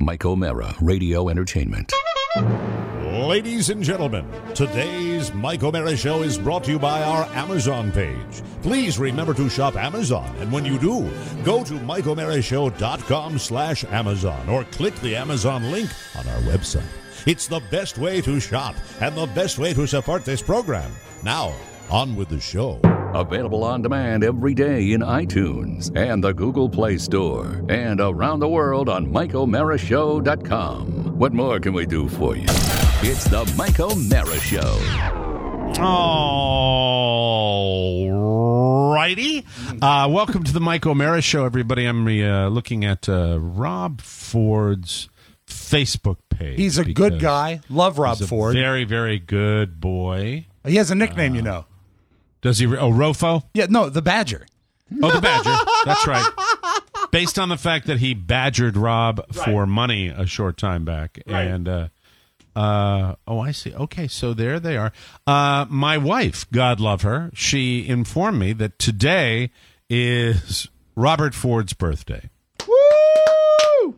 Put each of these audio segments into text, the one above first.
Mike O'Mara, Radio Entertainment. Ladies and gentlemen, today's Mike O'Mara Show is brought to you by our Amazon page. Please remember to shop Amazon, and when you do, go to MikeO'MaraShow.com/Amazon or click the Amazon link on our website. It's the best way to shop and the best way to support this program. Now, on with the show. Available on demand every day in iTunes and the Google Play Store and around the world on MikeO'MaraShow.com. What more can we do for you? It's the Mike O'Mara Show. All righty. Welcome to the Mike O'Mara Show, everybody. I'm looking at Rob Ford's Facebook page. He's a good guy. Love Rob Ford. Very, very good boy. He has a nickname, you know. Does he? Oh, Rofo? Yeah, no, the Badger. Oh, the Badger. That's right. Based on the fact that he badgered Rob for money a short time back. Right. And, I see. Okay, so there they are. My wife, God love her, she informed me that today is Robert Ford's birthday. Woo!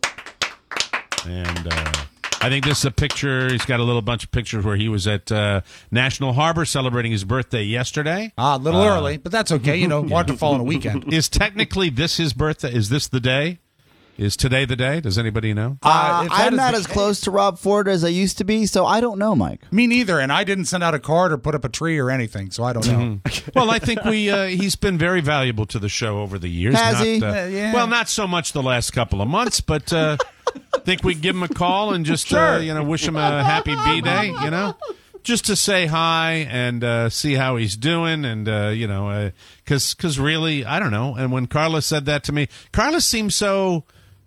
And I think this is a picture. He's got a little bunch of pictures where he was at National Harbor celebrating his birthday yesterday. A little early, but that's okay. You know, wanted to fall on a weekend. Is technically this his birthday? Is this the day? Is today the day? Does anybody know? I'm not as close to Rob Ford as I used to be, so I don't know, Mike. Me neither, and I didn't send out a card or put up a tree or anything, so I don't know. Well, I think he's been very valuable to the show over the years. Has he? Yeah. Well, not so much the last couple of months, but I think we give him a call and just wish him a happy B-Day, just to say hi and see how he's doing, and because really, I don't know. And when Carla said that to me, Carla seemed so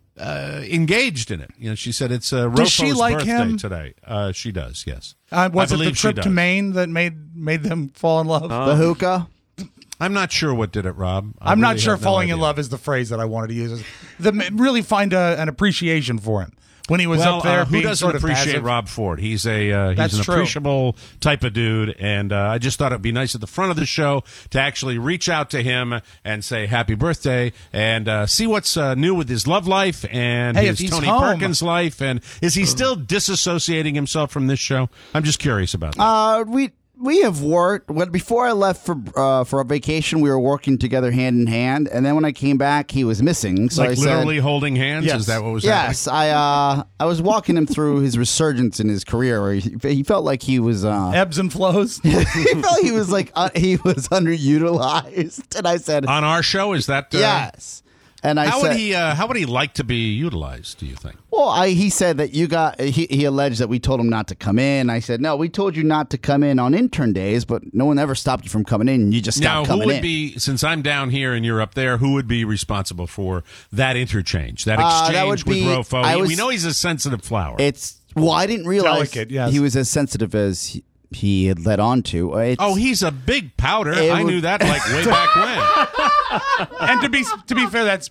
engaged in it. She said it's Rofo's she like birthday him? today. She does, yes. Was I it the believe she trip does. to Maine that made them fall in love? The hookah? I'm not sure what did it, Rob. I'm not really sure have no falling in idea. love is the phrase that I wanted to use. Really find an appreciation for him. When he was up there, who being doesn't sort of appreciate passive. Rob Ford? He's an true. appreciable type of dude, and I just thought it'd be nice at the front of the show to actually reach out to him and say happy birthday and see what's new with his love life and Hey, his if he's Tony home. Perkins life, and is he still disassociating himself from this show? I'm just curious about that. We have worked. Before I left for a vacation, we were working together hand in hand, and then when I came back, he was missing. So like I literally said, holding hands? Yes. Is that what was happening? yes, I was walking him through his resurgence in his career, where he felt like he was Ebbs and flows. he felt he was like he was underutilized, and I said, On our show, is that yes. And I How said, would he like to be utilized, do you think? well, he said that he alleged that we told him not to come in. I said, no, we told you not to come in on intern days, but no one ever stopped you from coming in. You just stopped Now, coming who would in. be, since I'm down here and you're up there, who would be responsible for that interchange, that exchange that would with be- Rofo? We know he's a sensitive flower. I didn't realize Delicate, yes. he was as sensitive as he had led on to. He's a big powder. It I would- knew that like way back when. And to be fair, that's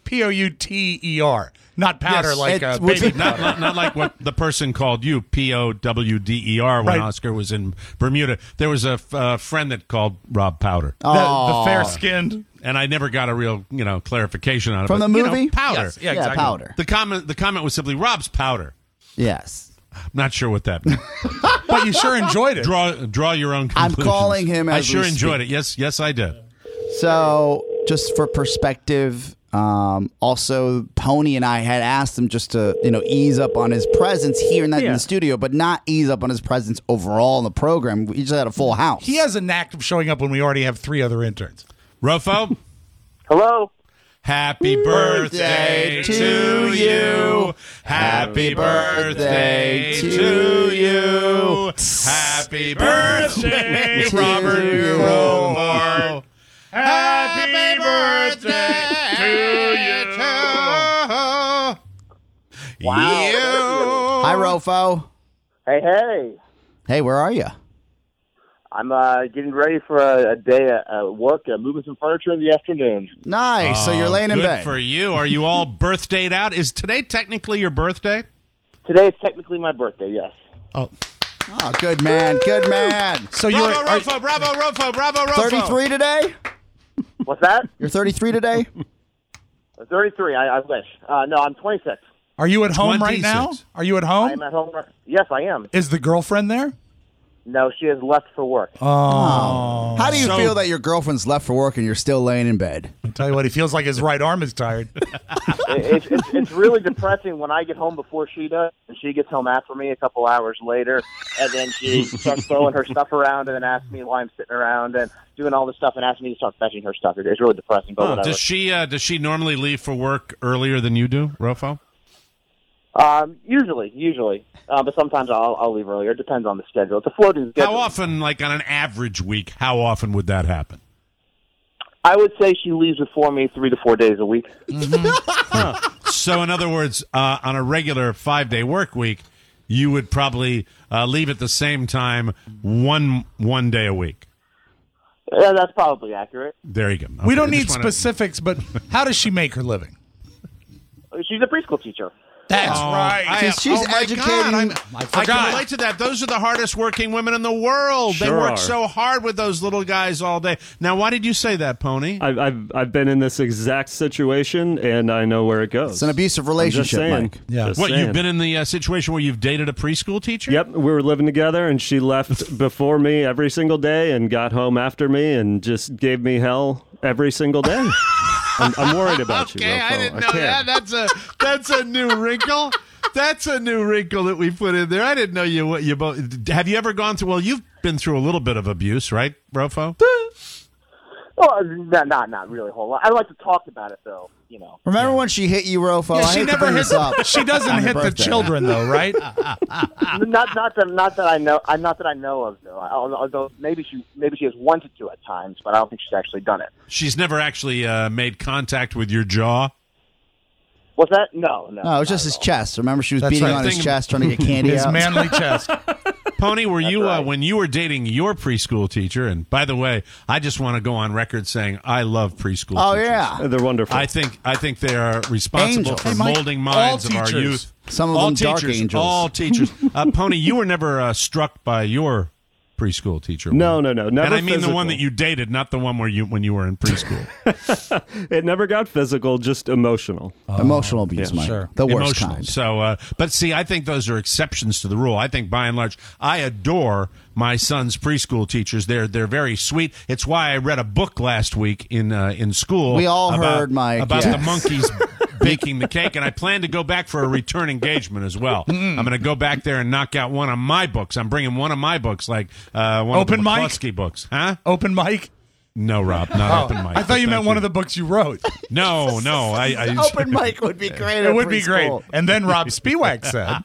Pouter, not powder Yes, like it- baby Not, powder. not like what the person called you, Powder, when Right. Oscar was in Bermuda. There was a friend that called Rob Powder. The fair-skinned. And I never got a real, clarification on it. From but, the movie? powder. Yes, yeah, exactly. powder. The comment was simply Rob's powder. Yes. I'm not sure what that meant. But you sure enjoyed it. Draw your own I'm conclusions. calling him I as sure we enjoyed speak. it. Yes, I did. So, just for perspective, also Tony and I had asked him just to, ease up on his presence here in the studio, but not ease up on his presence overall in the program. We just had a full house. He has a knack of showing up when we already have 3 other interns. Rofo, Hello. happy birthday to you. Happy birthday to you. Happy birthday, To Robert you. Rofo. Happy birthday to you. Wow. Hi, Rofo. Hey. Hey, where are you? I'm getting ready for a day at work, moving some furniture in the afternoon. Nice. So you're laying in Good bed. for you. Are you all birthdayed out? Is today technically your birthday? Today is technically my birthday, yes. Oh, good man. Good man. So Bravo, you're Rofo, bravo, Rofo, bravo, Rofo. 33 today? What's that? You're 33 today? 33, I wish. No, I'm 26. Are you at home right now? 26. Are you at I home? am at home. Yes, I am. Is the girlfriend there? No, she has left for work. How do you So- feel that your girlfriend's left for work and you're still laying in bed? I'll tell you what, he feels like his right arm is tired. It's really depressing when I get home before she does, and she gets home after me a couple hours later, and then she starts throwing her stuff around, and then asks me why I'm sitting around and doing all this stuff, and asks me to start fetching her stuff. It's really depressing, but whatever. Does she normally leave for work earlier than you do, Rofo? Usually, but sometimes I'll leave earlier. It depends on the schedule. It's a floating schedule. How often, like on an average week, how often would that happen? I would say she leaves before me 3 to 4 days a week. So, in other words, on a regular 5-day work week, you would probably leave at the same time one day a week. Yeah, that's probably accurate. There you go. We Okay, don't I need just wanna- specifics, but how does she make her living? She's a preschool teacher. That's right. She's my educating- God, I forgot. can relate to that. Those are the hardest working women in the world. They Sure work are. so hard with those little guys all day. Now, why did you say that, Pony? I've been in this exact situation, and I know where it goes. It's an abusive I'm just relationship, saying. Mike. Yeah. Just What, saying. you've been in the situation where you've dated a preschool teacher? Yep, we were living together, and she left before me every single day and got home after me and just gave me hell every single day. I'm worried about you, Okay, Rofo. I didn't know can't. that. That's a new wrinkle. That's a new wrinkle that we put in there. I didn't know you both. Have you ever gone through? Well, you've been through a little bit of abuse, right, Rofo? Well, not really a whole lot. I like to talk about it, though. You know. Remember when she hit you, Rofo? I she hate to never bring hits. this up. She doesn't on your hit the birthday. children, though, right? Not that I know. Not that I know of, though. Although maybe she has wanted to at times, but I don't think she's actually done it. She's never actually made contact with your jaw. What's that? No. No, it was just his chest. Remember, she was That's beating right. on his Thing- chest, trying to get candy His out. manly chest. Pony, were you right. when you were dating your preschool teacher? And by the way, I just want to go on record saying I love preschool. Oh teachers. yeah, They're wonderful. I think they are responsible Angels. for Hey, Mike, molding minds all of our teachers. youth. Some of all them teachers, dark angels. All teachers. Pony, you were never struck by your preschool teacher. No, were you? no, never And I mean the one physical. that you dated, not the one when you were in preschool. It never got physical, just emotional. emotional abuse, yeah, Mike. sure. The worst Emotional. kind. So, but see, I think those are exceptions to the rule. I think by and large, I adore my son's preschool teachers. They're very sweet. It's why I read a book last week in school. We all about, heard, Mike, about yes. the monkeys baking the cake, and I plan to go back for a return engagement as well. I'm going to go back there and knock out one of my books. I'm bringing one of my books, like one Open of the mic? McCluskey books, huh? Open mic. No, Rob, not open mic. I thought you but mean thank one of the books you wrote. No, I Open mic would be great. It would be great. preschool. And then Rob Spiewak said,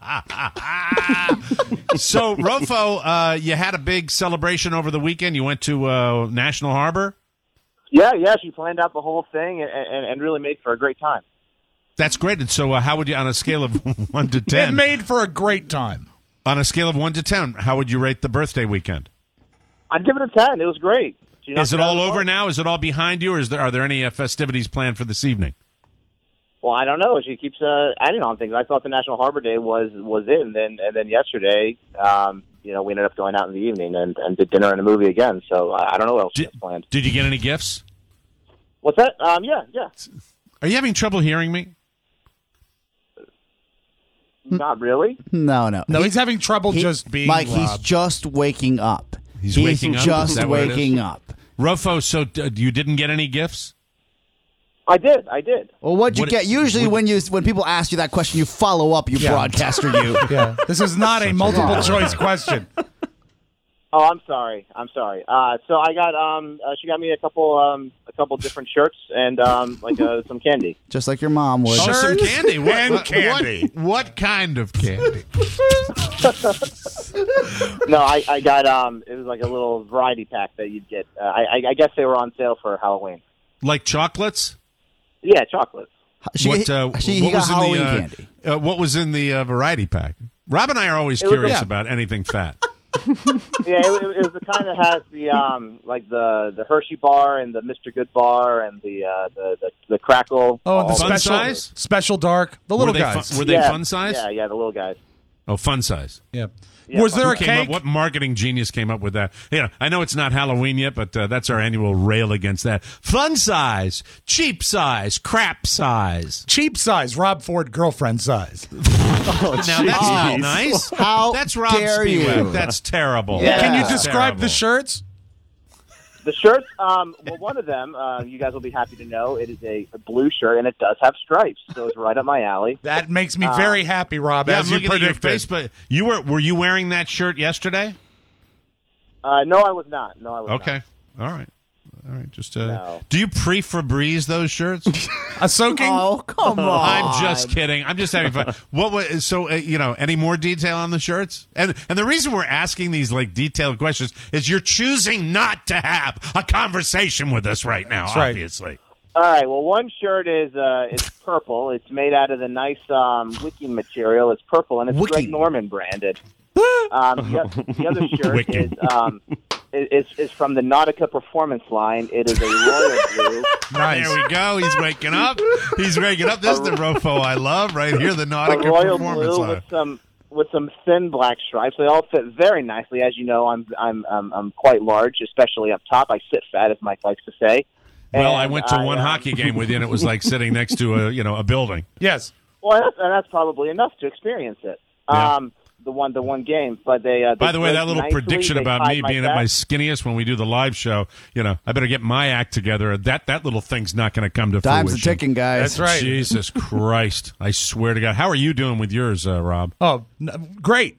So, Rofo, you had a big celebration over the weekend. You went to National Harbor. Yeah. She planned out the whole thing and really made for a great time. That's great. And so, how would you, on a scale of 1 to it 10, made for a great time. on a scale of 1 to 10, how would you rate the birthday weekend? I'd give it a 10. It was great. She knocked Is it out all of the over park. now? Is it all behind you, or are there any festivities planned for this evening? Well, I don't know. She keeps adding on things. I thought the National Harbor Day was it, and then yesterday, we ended up going out in the evening and did dinner and a movie again. So I don't know what else she has planned. Did you get any gifts? What's that? Yeah. Are you having trouble hearing me? Not really. No. No, he's having trouble just being Mike. Rob. He's just waking up. He's waking up? Is just that what it is? waking up. Rofo, so you didn't get any gifts? I did. Well, what'd you What- get? Usually, when people ask you that question, you follow up. You broadcaster, you. Yeah, this is not a multiple choice question. Oh, I'm sorry. So I got she got me a couple different shirts and some candy. Just like your mom would. Oh, some candy. And candy. What kind of candy? No, I got it was like a little variety pack that you'd get. I guess they were on sale for Halloween. Like chocolates? Yeah, chocolates. He what got was in Halloween the candy. what was in the variety pack? Rob and I are always was curious a- about anything fat. Yeah, it was the kind that has the the Hershey bar and the Mr. Good bar and the crackle. Oh, and the all Fun special, size? special dark, the little were they guys. Were they Yeah, fun size? Yeah, the little guys. Oh, fun size. Yeah. Yeah, Was there a Came up- cake? what marketing genius came up with that? Yeah, I know it's not Halloween yet, but that's our annual rail against that. Fun size, cheap size, crap size. Cheap size, Rob Ford girlfriend size. Now that's not jeez. nice. How That's Rob dare you. Spiewak. That's terrible. Yeah. Can you That's describe the terrible. shirts? The shirts, well, one of them, you guys will be happy to know, it is a blue shirt, and it does have stripes, so it's right up my alley. That makes me very happy, Rob, Yeah, as I'm you looking at your predicted. face, but were you wearing that shirt yesterday? No, I was not. No, I was Okay. All right. Just No. do you pre-Febreze those shirts? A soaking? Oh, come on. I'm just kidding. I'm just having fun. What was so? Any more detail on the shirts? And the reason we're asking these like detailed questions is you're choosing not to have a conversation with us right now. right. Obviously. All right, well, one shirt is it's purple. It's made out of the nice wicking material. It's purple, and it's Greg Norman branded. The other shirt Wicking. is from the Nautica Performance line. It is a royal blue. Nice. There we go. He's waking up. He's waking up. This is the Rofo I love right here. The A Nautica royal Performance blue line. with some thin black stripes. They all fit very nicely. As you know, I'm quite large, especially up top. I sit fat, as Mike likes to say. Well, And I went to one hockey game with you, and it was like sitting next to a building. Yes. Well, that's probably enough to experience it. Yeah. The one game, but they. By the way, that little nicely. prediction They about me tied being at my skinniest when we do the live show, I better get my act together. That little thing's not going to come to Time's a fruition. ticking, guys. That's right. Jesus Christ. I swear to God. How are you doing with yours, Rob? Oh, great.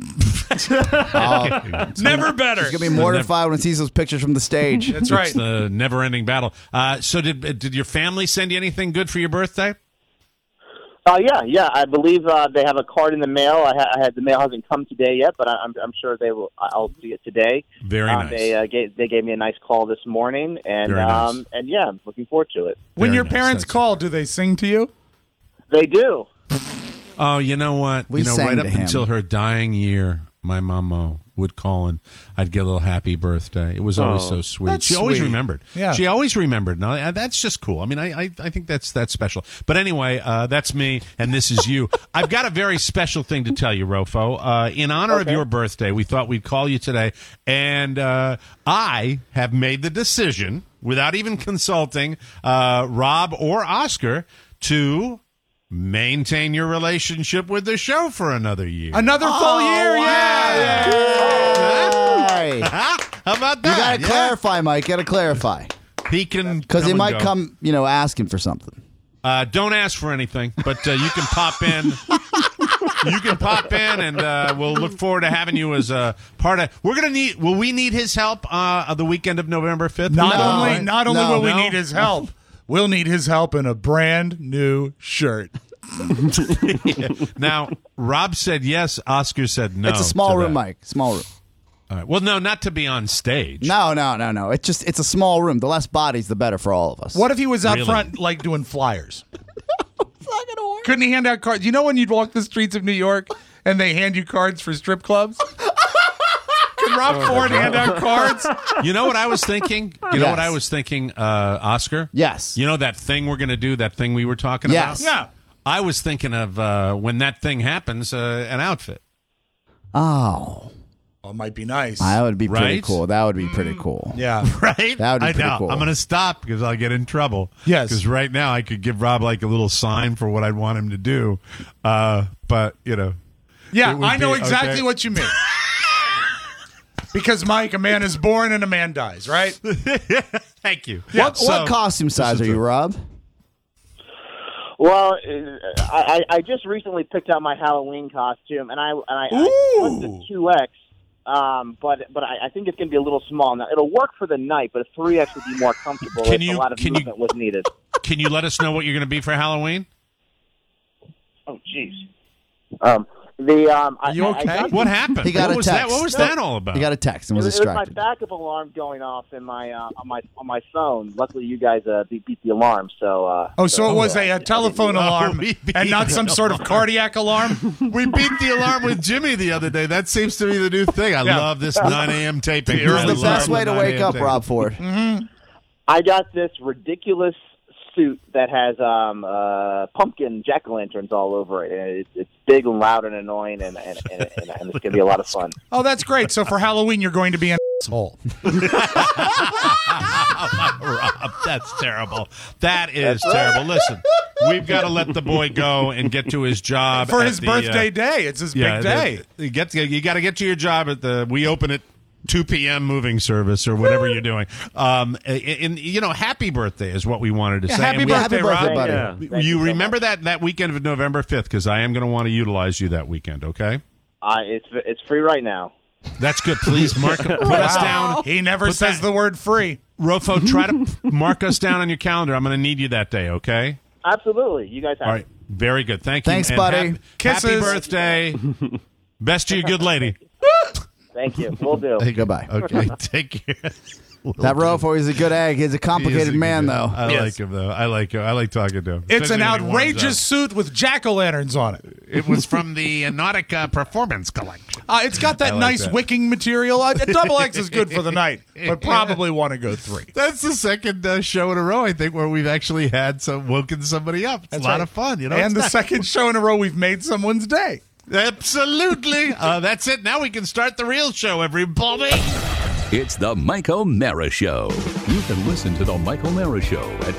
Never better. He's going to be mortified when he sees those pictures from the stage. That's right. It's the never-ending battle. So did your family send you anything good for your birthday? Yeah. I believe they have a card in the mail. I had the mail hasn't come today yet, but I'm sure they will. I'll see it today. Very nice. They gave me a nice call this morning, and Very nice. and yeah, I'm looking forward to it. When Very your nice. parents That's- call, do they sing to you? They do. Oh, you know what? We sang right up to him. until her dying year, my mama would call and I'd get a little happy birthday. It was always so sweet. That's She always sweet. remembered. Yeah. She always remembered. Now, that's just cool. I mean, I think that's special. But anyway, that's me, and this is you. I've got a very special thing to tell you, Rofo. In honor of your birthday, we thought we'd call you today, and I have made the decision, without even consulting Rob or Oscar, to maintain your relationship with the show for another year. Another full year, yeah. Hey. How about You that? got to clarify, Mike. You got to clarify. He can Because he and might go. come, asking for something. Don't ask for anything, but you can pop in. You can pop in, and we'll look forward to having you as a part of. Will we need his help the weekend of November 5th? Not only will we No. need his help, we'll need his help in a brand new shirt. Now, Rob said yes. Oscar said no. It's a small to room, that. Mike. Small room. All right. Well, no, not to be on stage. No. It's a small room. The less bodies, the better for all of us. What if he was out Really? front, like doing flyers? Couldn't he hand out cards? You know when you'd walk the streets of New York and they hand you cards for strip clubs? Could Rob Ford hand out cards? You know what I was thinking? You know Yes. what I was thinking, Oscar? Yes. You know that thing we're going to do, that thing we were talking Yes. about? Yeah. I was thinking of when that thing happens, an outfit. Oh, Oh, it might be nice. that would be pretty Right? cool. That would be pretty cool. Yeah. Right? That would be I pretty know. cool. I'm going to stop because I'll get in trouble. Yes. Because right now I could give Rob like a little sign for what I'd want him to do. But, Yeah, It would I know be- exactly okay. what you mean. Because, Mike, a man is born and a man dies, right? thank you. What So- costume size are you, Rob? Well, I just recently picked out my Halloween costume, and I went to 2X. But I think it's going to be a little small. Now, it'll work for the night, but a 3X would be more comfortable if a lot of movement was needed. Can you let us know what you're going to be for Halloween? Oh, jeez. Are you okay? What happened? He got what a was text. that? What was that all about? He got a text and was It was my distracted. backup alarm going off in my on my phone. Luckily, you guys beat the alarm. So So it was a telephone alarm we beat and not some sort of cardiac alarm? We beat the alarm with Jimmy the other day. That seems to be the new thing. I Yeah. love this 9 a.m. taping. It was I the love best way to 9 wake a.m. up, taping. Rob Ford. I got this ridiculous suit that has pumpkin jack-o'-lanterns all over it. And it's big and loud and annoying, and it's going to be a lot of fun. Oh, that's great. So for Halloween, you're going to be an asshole. Rob, that's terrible. That is terrible. Listen, we've got to let the boy go and get to his job. For his birthday day. It's his big day. You got to get to your job at we open at 2 p.m. moving service or whatever you're doing. Happy birthday is what we wanted to say. Happy birthday, Rob. buddy. Yeah. You remember that weekend of November 5th, because I am going to want to utilize you that weekend, okay? It's free right now. That's good. Please put us down. He never says the word free. Rofo, try to mark us down on your calendar. I'm going to need you that day, okay? Absolutely. You guys have All right. Very good. Thank you. Thanks, buddy. Happy birthday. Best to your good lady. Thank you. We'll do. Hey, goodbye. Okay. Take care. That Rofo is a good egg. He's a complicated man, though. I like him, though. I like him. I like talking to him. It's an Especially when he warms outrageous suit with jack-o'-lanterns on it. It was from the Nautica Performance Collection. It's got that like nice that. wicking material. Double X is good for the night, but probably want to go 3. That's the second show in a row, I think, where we've actually woken somebody up. It's a lot of fun, you know. And the second show in a row we've made someone's day. Absolutely. That's it. Now we can start the real show, everybody. It's the Mike O'Mara Show. You can listen to the Mike O'Mara Show at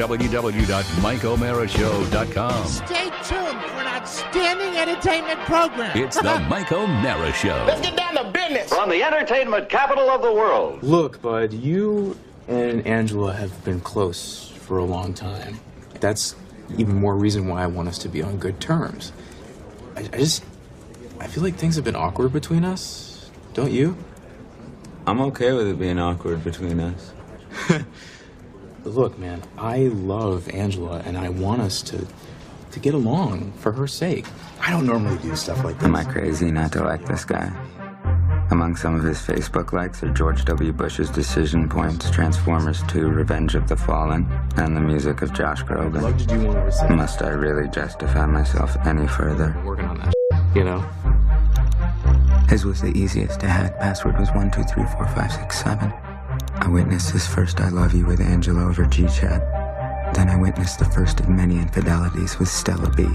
www.mikeomarashow.com. Stay tuned for an outstanding entertainment program. It's the Mike O'Mara Show. Let's get down to business. From the entertainment capital of the world. Look, bud, you and Angela have been close for a long time. That's even more reason why I want us to be on good terms. I feel like things have been awkward between us. Don't you? I'm okay with it being awkward between us. Look, man, I love Angela, and I want us to get along for her sake. I don't normally do stuff like this. Am I crazy not to like this guy? Among some of his Facebook likes are George W. Bush's Decision Points, Transformers 2, Revenge of the Fallen, and the music of Josh Groban. I'd love to do one of her. Must I really justify myself any further? I'm working on that, you know? His was the easiest to hack. Password was 12345667. I witnessed his first I love you with Angela over GChat. Then I witnessed the first of many infidelities with Stella B.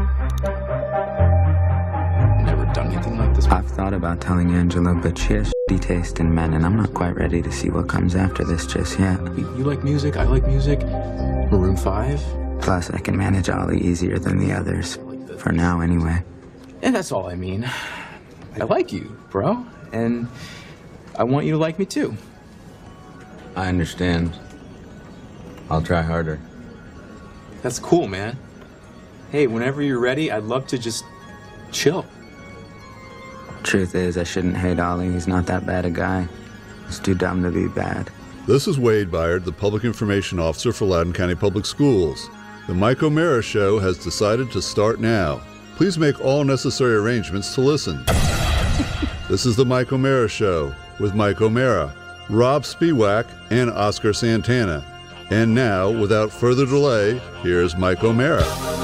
Never done anything like this. I've thought about telling Angela, but she has shitty taste in men, and I'm not quite ready to see what comes after this just yet. You like music, I like music. Maroon 5? Plus, I can manage Ollie easier than the others. For now, anyway. And that's all I mean. I like you, bro, and I want you to like me too. I understand. I'll try harder. That's cool, man. Hey, whenever you're ready, I'd love to just chill. Truth is, I shouldn't hate Ollie. He's not that bad a guy. He's too dumb to be bad. This is Wade Byard, the Public Information Officer for Loudoun County Public Schools. The Mike O'Mara Show has decided to start now. Please make all necessary arrangements to listen. This is the Mike O'Mara Show with Mike O'Mara, Rob Spiewak, and Oscar Santana. And now, without further delay, here's Mike O'Mara.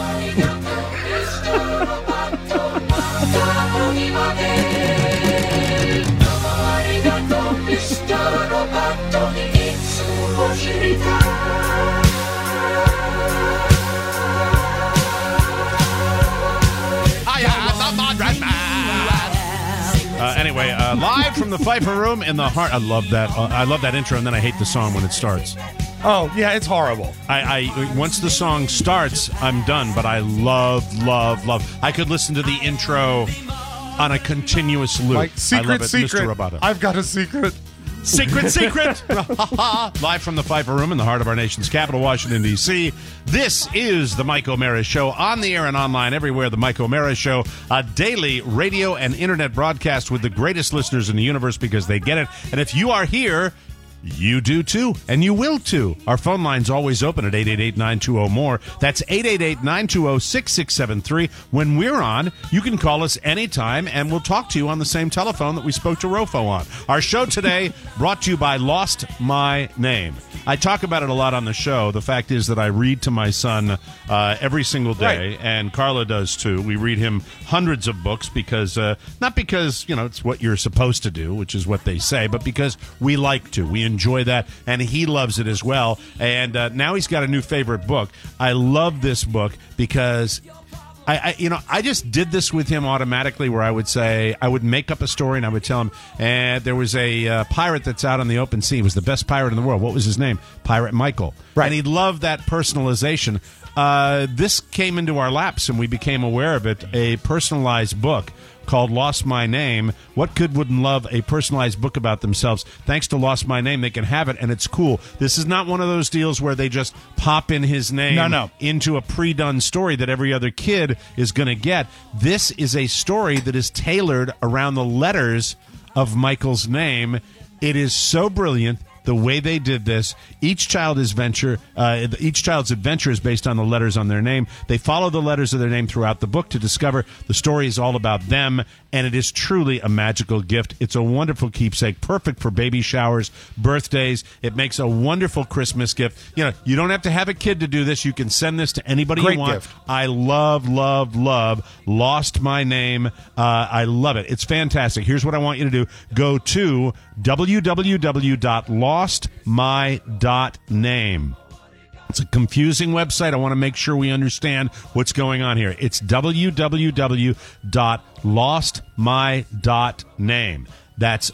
Anyway, live from the Pfeiffer Room in the heart. I love that. I love that intro, and then I hate the song when it starts. Oh, yeah, it's horrible. I once the song starts, I'm done, but I love. I could listen to the intro on a continuous loop. Like, secret, I love it, secret. Mr. Roboto. I've got a secret. Secret. Live from the Pfeiffer Room in the heart of our nation's capital, Washington, D.C. This is the Mike O'Mara Show, on the air and online everywhere. The Mike O'Mara Show, a daily radio and internet broadcast with the greatest listeners in the universe because they get it. And if you are here, you do too, and you will too. Our phone line's always open at 888-920-MORE. That's 888-920-6673. When we're on, you can call us anytime, and we'll talk to you on the same telephone that we spoke to Rofo on. Our show today brought to you by Lost My Name. I talk about it a lot on the show. The fact is that I read to my son every single day, right. And Carla does too. We read him hundreds of books because, not because, it's what you're supposed to do, which is what they say, but because we like to. We enjoy that, and he loves it as well. And now he's got a new favorite book. I love this book because I just did this with him automatically, where I would make up a story and I would tell him, and there was a pirate that's out on the open sea. He was the best pirate in the world. What was his name? Pirate Michael. Right. And he loved that personalization. This came into our laps and we became aware of it, a personalized book called Lost My Name. What kid wouldn't love a personalized book about themselves? Thanks to Lost My Name, they can have it, and it's cool. This is not one of those deals where they just pop in his name into a pre-done story that every other kid is going to get. This is a story that is tailored around the letters of Michael's name. It is so brilliant. The way they did this, each child's adventure is based on the letters on their name. They follow the letters of their name throughout the book to discover the story is all about them, and it is truly a magical gift. It's a wonderful keepsake, perfect for baby showers, birthdays. It makes a wonderful Christmas gift. You know, you don't have to have a kid to do this. You can send this to anybody you want. Gift. I love Lost My Name. I love it. It's fantastic. Here's what I want you to do. Go to www.lostmy.name. It's a confusing website. I want to make sure we understand what's going on here. It's www.lostmy.name. That's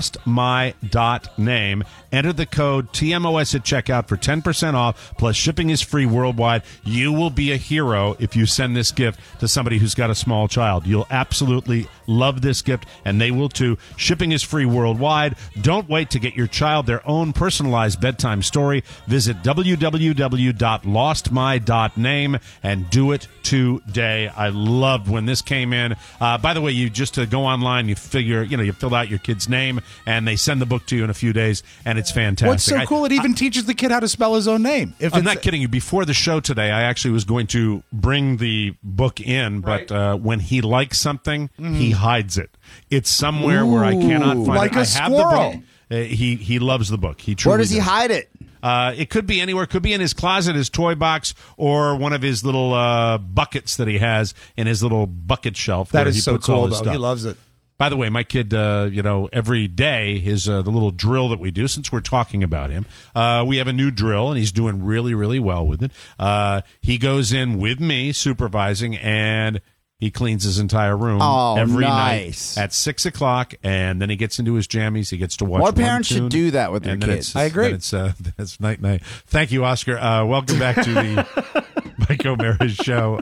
lostmy.name. Enter the code TMOS at checkout for 10% off, plus shipping is free worldwide. You will be a hero if you send this gift to somebody who's got a small child. You'll absolutely love this gift, and they will too. Shipping is free worldwide. Don't wait to get your child their own personalized bedtime story. Visit www.lostmy.name and do it today. I loved when this came in. By the way, you just go online, you fill out your kid's name, and they send the book to you in a few days, and it's fantastic. What's so cool? It even teaches the kid how to spell his own name. I'm not kidding you. Before the show today, I actually was going to bring the book in, but when he likes something, he hides it. It's somewhere where I cannot find like it. A I squirrel. have the book. He loves the book. He truly Where does he hide it? It could be anywhere. It could be in his closet, his toy box, or one of his little buckets that he has in his little bucket shelf. That where is he so puts all cool, his though. stuff. He loves it. By the way, my kid, every day, his the little drill that we do, since we're talking about him, we have a new drill, and he's doing really, really well with it. He goes in with me, supervising, and he cleans his entire room every night at 6 o'clock, and then he gets into his jammies. He gets to watch. More parents should do that with their kids. I agree. It's night. Thank you, Oscar. Welcome back to the Mike O'Meara Show.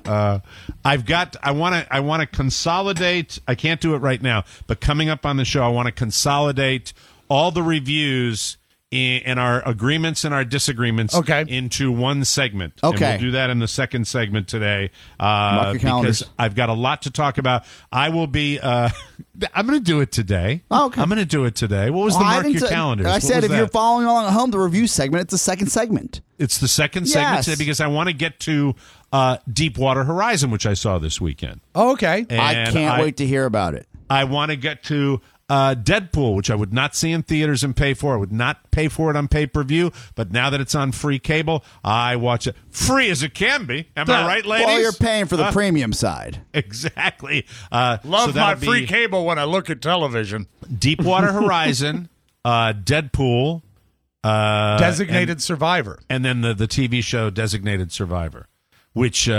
I want to consolidate. I can't do it right now, but coming up on the show, I want to consolidate all the reviews in our agreements and our disagreements into one segment. Okay. And we'll do that in the second segment today because I've got a lot to talk about. I will be I'm going to do it today. Okay. I'm going to do it today. What was the mark your calendars? I said if you're following along at home, the review segment, it's the second segment. It's the second segment today because I want to get to Deepwater Horizon, which I saw this weekend. Oh, okay. And I can't wait to hear about it. I want to get to Deadpool, which I would not see in theaters and pay for. I would not pay for it on pay-per-view, but now that it's on free cable, I watch it free as it can be. Am I right, ladies? Well, you're paying for the premium side. Exactly. Love my free cable when I look at television. Deepwater Horizon, Deadpool, Designated Survivor, and then the TV show Designated Survivor, which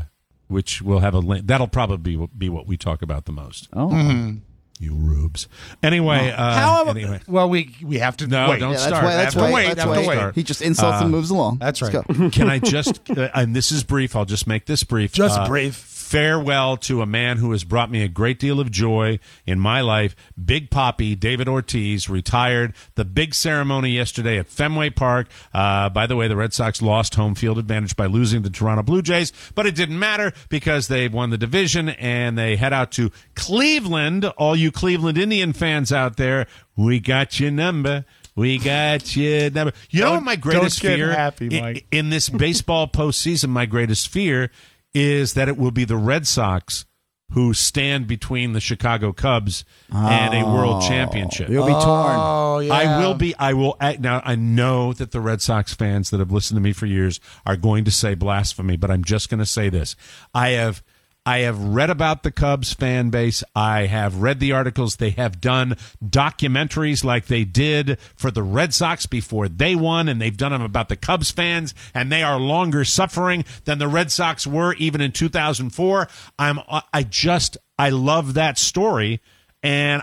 will have a link. That'll probably be what we talk about the most. Oh. Mm-hmm. You rubes. Anyway, anyway. Well, we have to wait. Don't start. Let's wait. He just insults and moves along. That's right. Can I just, and this is brief, I'll just make this brief. Just brief. Farewell to a man who has brought me a great deal of joy in my life. Big Papi, David Ortiz, retired. The big ceremony yesterday at Fenway Park. By the way, the Red Sox lost home field advantage by losing the Toronto Blue Jays, but it didn't matter because they won the division, and they head out to Cleveland. All you Cleveland Indian fans out there, we got your number. We got you. You know what my greatest fear in this baseball postseason, my greatest fear is that it will be the Red Sox who stand between the Chicago Cubs and a world championship. You'll be torn. Oh, yeah. I will. Now, I know that the Red Sox fans that have listened to me for years are going to say blasphemy, but I'm just going to say this. I I have read about the Cubs fan base. I have read the articles. They have done documentaries like they did for the Red Sox before they won, and they've done them about the Cubs fans, and they are longer suffering than the Red Sox were even in 2004. I love that story, and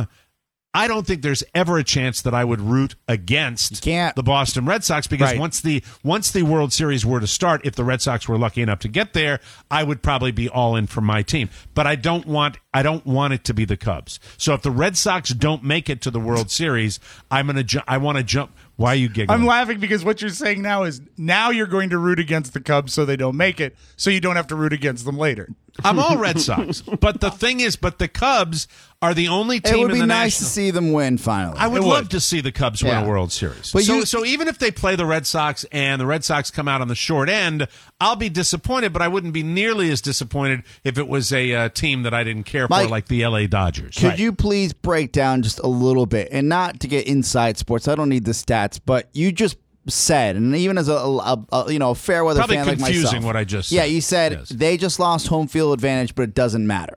I don't think there's ever a chance that I would root against the Boston Red Sox, because once the World Series were to start, if the Red Sox were lucky enough to get there, I would probably be all in for my team. But I don't want it to be the Cubs. So if the Red Sox don't make it to the World Series, I want to jump. Why are you giggling? I'm laughing because what you're saying now is you're going to root against the Cubs so they don't make it, so you don't have to root against them later. I'm all Red Sox. But the thing is, the Cubs are the only team in the It would be nice national... to see them win finally. I would love to see the Cubs win a World Series. But so even if they play the Red Sox and the Red Sox come out on the short end, I'll be disappointed, but I wouldn't be nearly as disappointed if it was a team that I didn't care for, like the LA Dodgers. Could you please break down just a little bit, and not to get inside sports, I don't need the stats, but you just said, and even as a fair weather Probably fan like myself, confusing what I just said. Yeah, you said they just lost home field advantage, but it doesn't matter.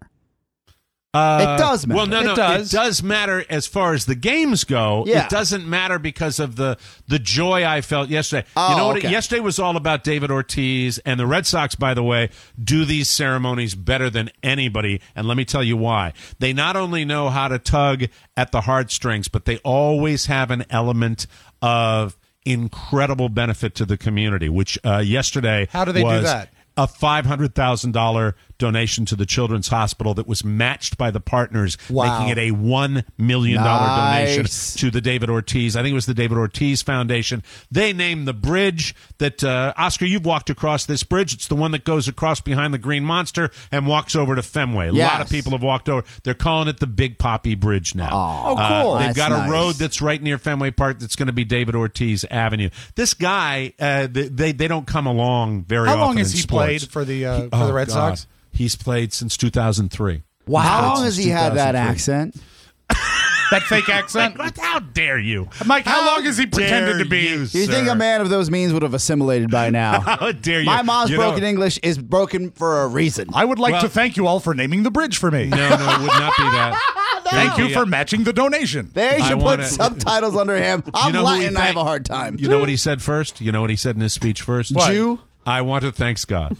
It does matter. Well, no, it does matter as far as the games go. Yeah. It doesn't matter because of the joy I felt yesterday. You know what? Yesterday was all about David Ortiz, and the Red Sox, by the way, do these ceremonies better than anybody, and let me tell you why. They not only know how to tug at the heartstrings, but they always have an element of incredible benefit to the community, which yesterday How do they do that? A $500,000 donation to the Children's Hospital that was matched by the partners, making it a $1 million donation to the David Ortiz. I think it was the David Ortiz Foundation. They named the bridge that, Oscar, you've walked across this bridge. It's the one that goes across behind the Green Monster and walks over to Fenway. A lot of people have walked over. They're calling it the Big Poppy Bridge now. Oh, cool. They've got a road that's right near Fenway Park that's going to be David Ortiz Avenue. This guy, they don't come along very often. How long has he sports. played for the Red Sox? He's played since 2003. Wow. How long has he had that accent? That fake accent? How dare you? Mike, how long has he pretended to be? You think a man of those means would have assimilated by now? How dare you? My mom's broken English is broken for a reason. I would like to thank you all for naming the bridge for me. No, it would not be that. Thank you for matching the donation. They should put subtitles under him. I'm Latin, I have a hard time. You know what he said first? You know what he said in his speech first? What? Jew? I want to thank God.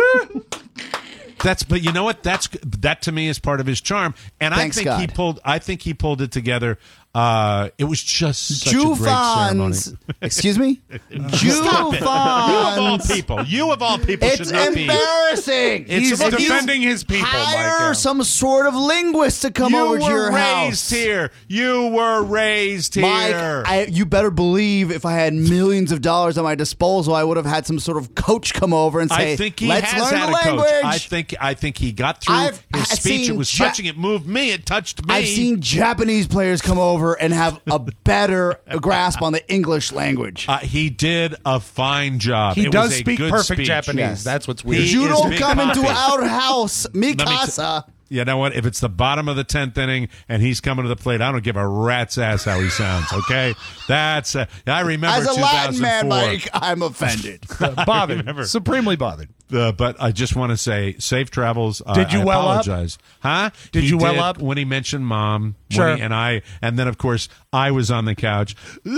But you know what? That to me is part of his charm, and Thanks I think God. he pulled it together. It was just such a great ceremony. Excuse me? Stop it. You of all people It's should not be. embarrassing. He's defending his people, Hire Mike. some sort of linguist to come over to your house. You were raised here. Mike, you better believe if I had millions of dollars at my disposal, I would have had some sort of coach come over and say, I think he let's has learn had the a language. coach. I think he got through his speech. It was touching. It moved me. It touched me. I've seen Japanese players come over and have a better grasp on the English language. He did a fine job. He It does was a speak good perfect speech. Japanese. Yes. That's what's weird. You don't Big come into Poppy. our house, Mikasa. You know what? If it's the bottom of the 10th inning and he's coming to the plate, I don't give a rat's ass how he sounds, okay? That's I remember As a 2004. Latin man, Mike, I'm offended. Bothered. Supremely bothered. But I just want to say, safe travels. Did you I well up? apologize. Huh? Did you well up? When he mentioned Mom. Sure. And then, of course, I was on the couch, doing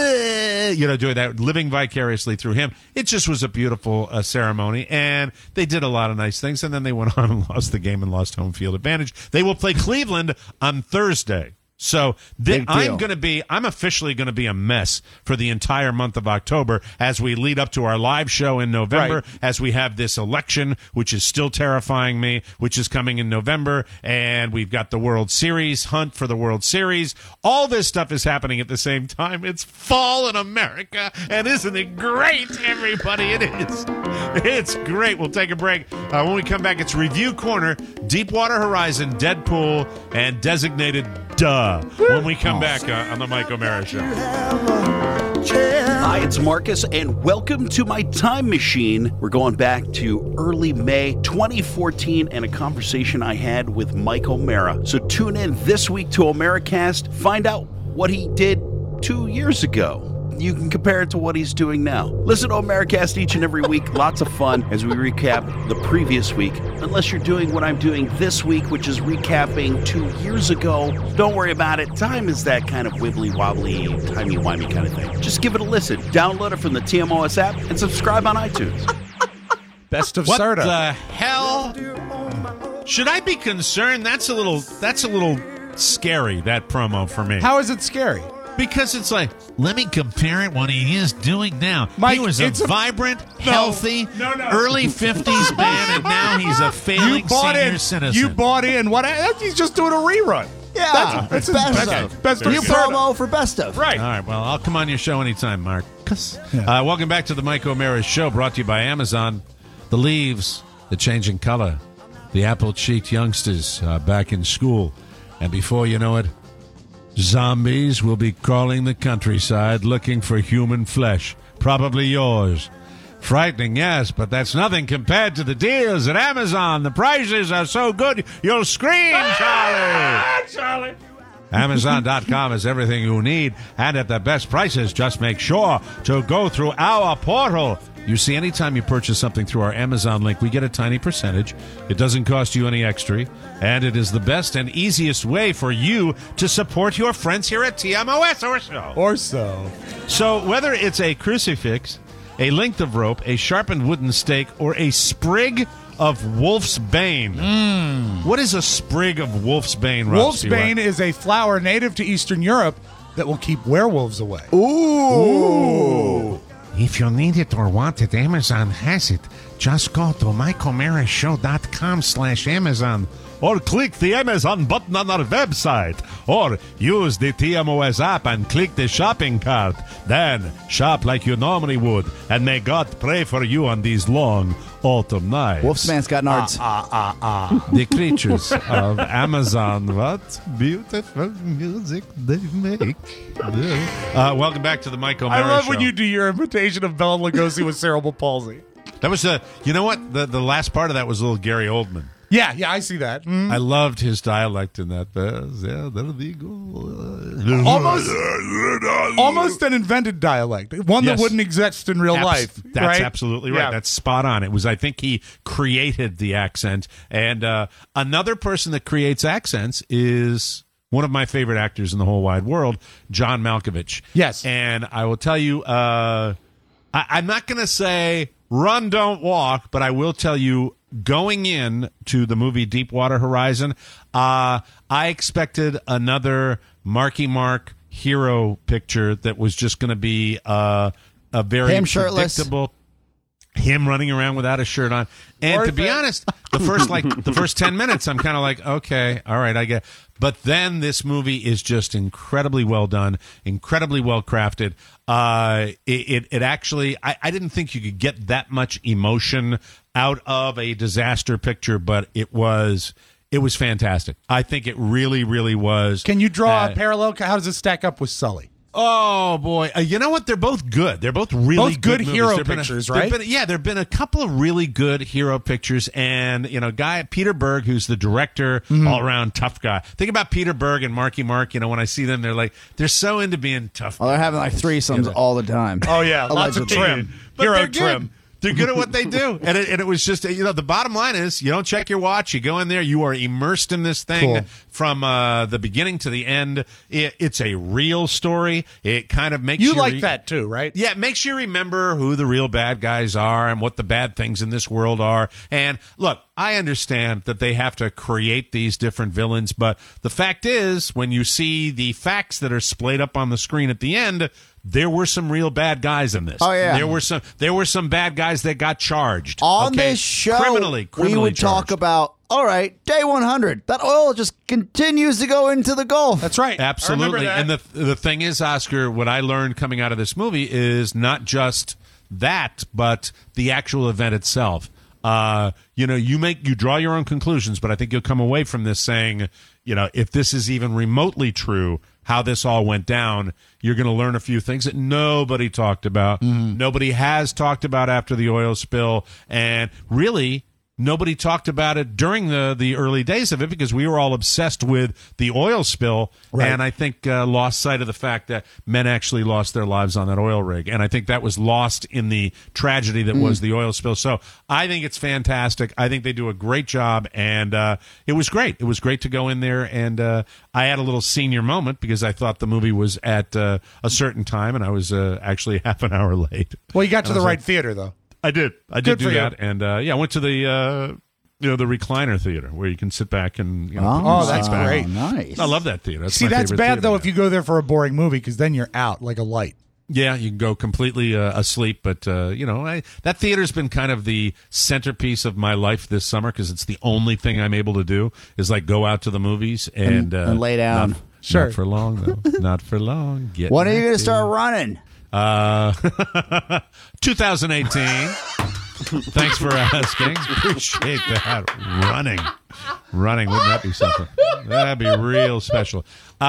that, living vicariously through him. It just was a beautiful ceremony, and they did a lot of nice things, and then they went on and lost the game and lost home field advantage. They will play Cleveland on Thursday. So I'm officially going to be a mess for the entire month of October as we lead up to our live show in November, as we have this election, which is still terrifying me, which is coming in November, and we've got the World Series, hunt for the World Series. All this stuff is happening at the same time. It's fall in America, and isn't it great, everybody? It is. It's great. We'll take a break. When we come back, it's Review Corner, Deepwater Horizon, Deadpool, and Designated Duh. When we come back on the Mike O'Mara Show. Hi, it's Marcus, and welcome to my time machine. We're going back to early May 2014 and a conversation I had with Mike O'Mara. So tune in this week to O'Maracast. Find out what he did 2 years ago. you can compare it to what he's doing now. Listen to Americast each and every week. Lots of fun as we recap the previous week. Unless you're doing what I'm doing this week, which is recapping 2 years ago, don't worry about it. Time is that kind of wibbly-wobbly, timey-wimey kind of thing. Just give it a listen. Download it from the TMOS app and subscribe on iTunes. Best of What Serta. the hell? Should I be concerned? That's a little scary, that promo for me. How is it scary? Because it's like, let me compare it what he is doing now. Mike, he was a it's a- vibrant, No. healthy, early 50s man, and now he's a failing senior citizen. You bought in. What? He's just doing a rerun. Yeah, That's it's best okay. of. Best of New Serta. promo for best of. Right. All right, well, I'll come on your show anytime, Mark. Welcome back to the Mike O'Mara Show, brought to you by Amazon. The leaves, the changing color. The apple-cheeked youngsters are back in school. And before you know it, zombies will be crawling the countryside looking for human flesh. Probably yours. Frightening, yes, but that's nothing compared to the deals at Amazon. The prices are so good, you'll scream, Charlie! Amazon.com is everything you need, and at the best prices. Just make sure to go through our portal. You see, anytime you purchase something through our Amazon link, we get a tiny percentage. It doesn't cost you any extra, and it is the best and easiest way for you to support your friends here at TMOS or so. Or so. So whether it's a crucifix, a length of rope, a sharpened wooden stake, or a sprig of wolf's bane. What is a sprig of wolf's bane, Rob Wolf's Stewart? bane is a flower native to Eastern Europe that will keep werewolves away. Ooh. If you need it or want it, Amazon has it. Just go to MikeOMaraShow.com/Amazon. Or click the Amazon button on our website. Or use the TMOS app and click the shopping cart. Then shop like you normally would. And may God pray for you on these long autumn nights. Wolfman's got nards. The creatures of Amazon. What beautiful music they make. Welcome back to the Mike O'Mara I love Show. when you do your imitation of Bela Lugosi with cerebral palsy. That was you know what? The last part of that was a little Gary Oldman. Yeah, I see that. I loved his dialect in that. Yeah, that'll be good. Almost an invented dialect. One that Yes. wouldn't exist in real life. That's right? absolutely right. Yeah. That's spot on. It was, I think he created the accent. And another person that creates accents is one of my favorite actors in the whole wide world, John Malkovich. Yes. And I will tell you, I'm not going to say run, don't walk, but I will tell you, going in to the movie Deepwater Horizon, I expected another Marky Mark hero picture that was just going to be a very Him shirtless. predictable, him running around without a shirt on. And to be honest, the first 10 minutes, I'm kind of like, okay, all right, I get. But then this movie is just incredibly well done, incredibly well crafted. It actually, I didn't think you could get that much emotion out of a disaster picture, but it was fantastic. I think it really, really was. Can you draw a parallel? How does it stack up with Sully? Oh boy! You know what? They're both good. They're both really good movies. hero There've been pictures, there've right? been- there've been a couple of really good hero pictures, and guy Peter Berg, who's the director, all around tough guy. Think about Peter Berg and Marky Mark. When I see them, they're so into being tough. Well, they're having like threesomes all the time. Oh, yeah. Lots of Allegedly. trim. But Hero they're good. trim. They're good at what they do. And it was just, the bottom line is you don't check your watch. You go in there. You are immersed in this thing Cool. from the beginning to the end. It's a real story. It kind of makes You you like that too, right? Yeah, it makes you remember who the real bad guys are and what the bad things in this world are. And look, I understand that they have to create these different villains, but the fact is, when you see the facts that are splayed up on the screen at the end, there were some real bad guys in this. Oh, yeah. There were some bad guys that got charged. On okay? this show, criminally we would talk charged. about, all right, day 100. That oil just continues to go into the Gulf. That's right. Absolutely. I remember And the thing is, Oscar, what I learned coming out of this movie is not just that, but the actual event itself. You draw your own conclusions, but I think you'll come away from this saying, if this is even remotely true, how this all went down, you're going to learn a few things that nobody talked about. Nobody has talked about after the oil spill. And really, Nobody talked about it during the early days of it because we were all obsessed with the oil spill, and I think lost sight of the fact that men actually lost their lives on that oil rig, and I think that was lost in the tragedy that was the oil spill. So I think it's fantastic. I think they do a great job, and it was great. It was great to go in there, and I had a little senior moment because I thought the movie was at a certain time, and I was actually half an hour late. Well, you got to the right theater, though. I did do that, and I went to the the recliner theater where you can sit back and that's great. Nice. I love that theater. That's See, my that's favorite bad theater though now. if you go there for a boring movie because then you're out like a light. Yeah, you can go completely asleep, but that theater's been kind of the centerpiece of my life this summer because it's the only thing I'm able to do is like go out to the movies and lay down. Not for long though. Not for long. When are you going to start running? 2018. Thanks for asking. Appreciate that. Running. Wouldn't that be something? That'd be real special.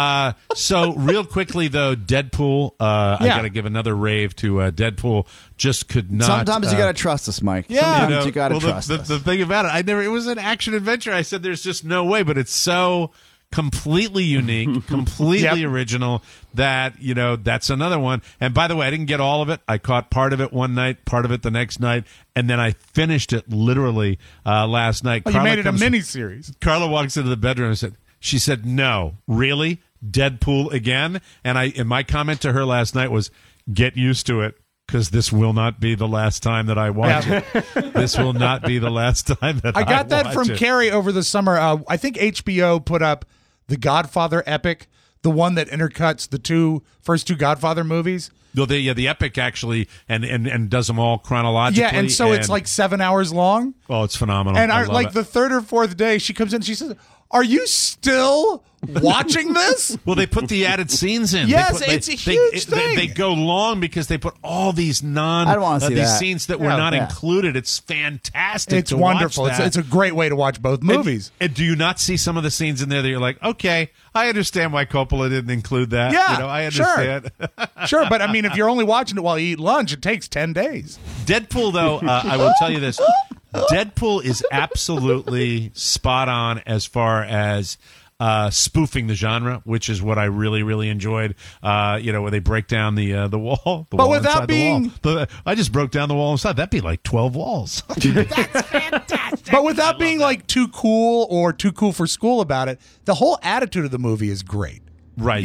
So real quickly though, Deadpool. I got to give another rave to Deadpool. Just could not. Sometimes you got to trust us, Mike. Yeah. Sometimes you got to trust us. The thing about it, it was an action adventure. I said there's just no way, but it's so completely unique, completely original that, that's another one. And by the way, I didn't get all of it. I caught part of it one night, part of it the next night, and then I finished it literally last night. Oh, you made it a mini-series. Carla walks into the bedroom and she said, no, really? Deadpool again? And my comment to her last night was, get used to it. Because this will not be the last time that I watch it. This will not be the last time that I got that watch from it. Carrie over the summer. I think HBO put up the Godfather Epic, the one that intercuts the first two Godfather movies. No, the Epic actually and does them all chronologically. Yeah, and so it's like 7 hours long. Oh, it's phenomenal. And I love it. the third or fourth day, she comes in and she says, "Are you still watching this?" Well, they put the added scenes in. Yes, it's a huge thing. They go long because they put all these I don't wanna see that. scenes that were not included. It's fantastic. It's to wonderful. Watch that. It's a great way to watch both movies. And do you not see some of the scenes in there that you're like, okay, I understand why Coppola didn't include that. Yeah, I understand. Sure, but I mean, if you're only watching it while you eat lunch, it takes 10 days. Deadpool, though, I will tell you this. Deadpool is absolutely spot on as far as spoofing the genre, which is what I really, really enjoyed. Where they break down the wall. But without being, I just broke down the wall inside. That'd be like 12 walls. That's fantastic. But without being like too cool or too cool for school about it, the whole attitude of the movie is great. Right.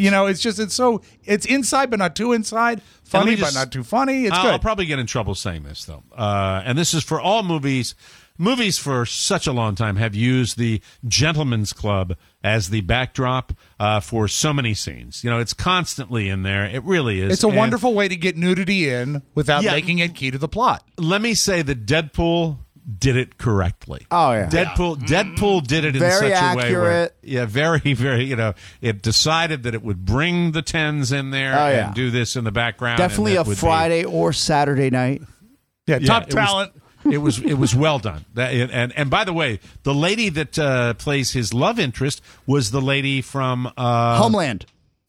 It's inside but not too inside, funny but not too funny. It's good. I'll probably get in trouble saying this though, and this is for all movies. Movies for such a long time have used the Gentleman's Club as the backdrop for so many scenes. It's constantly in there. It really is. It's a wonderful way to get nudity in without making it key to the plot. Let me say that Deadpool did it correctly. Oh yeah, Deadpool did it in very such a way where, accurate. very, very. It decided that it would bring the tens in there and do this in the background. Definitely a Friday or Saturday night. Yeah, top talent. It was well done. And by the way, the lady that plays his love interest was the lady from Homeland.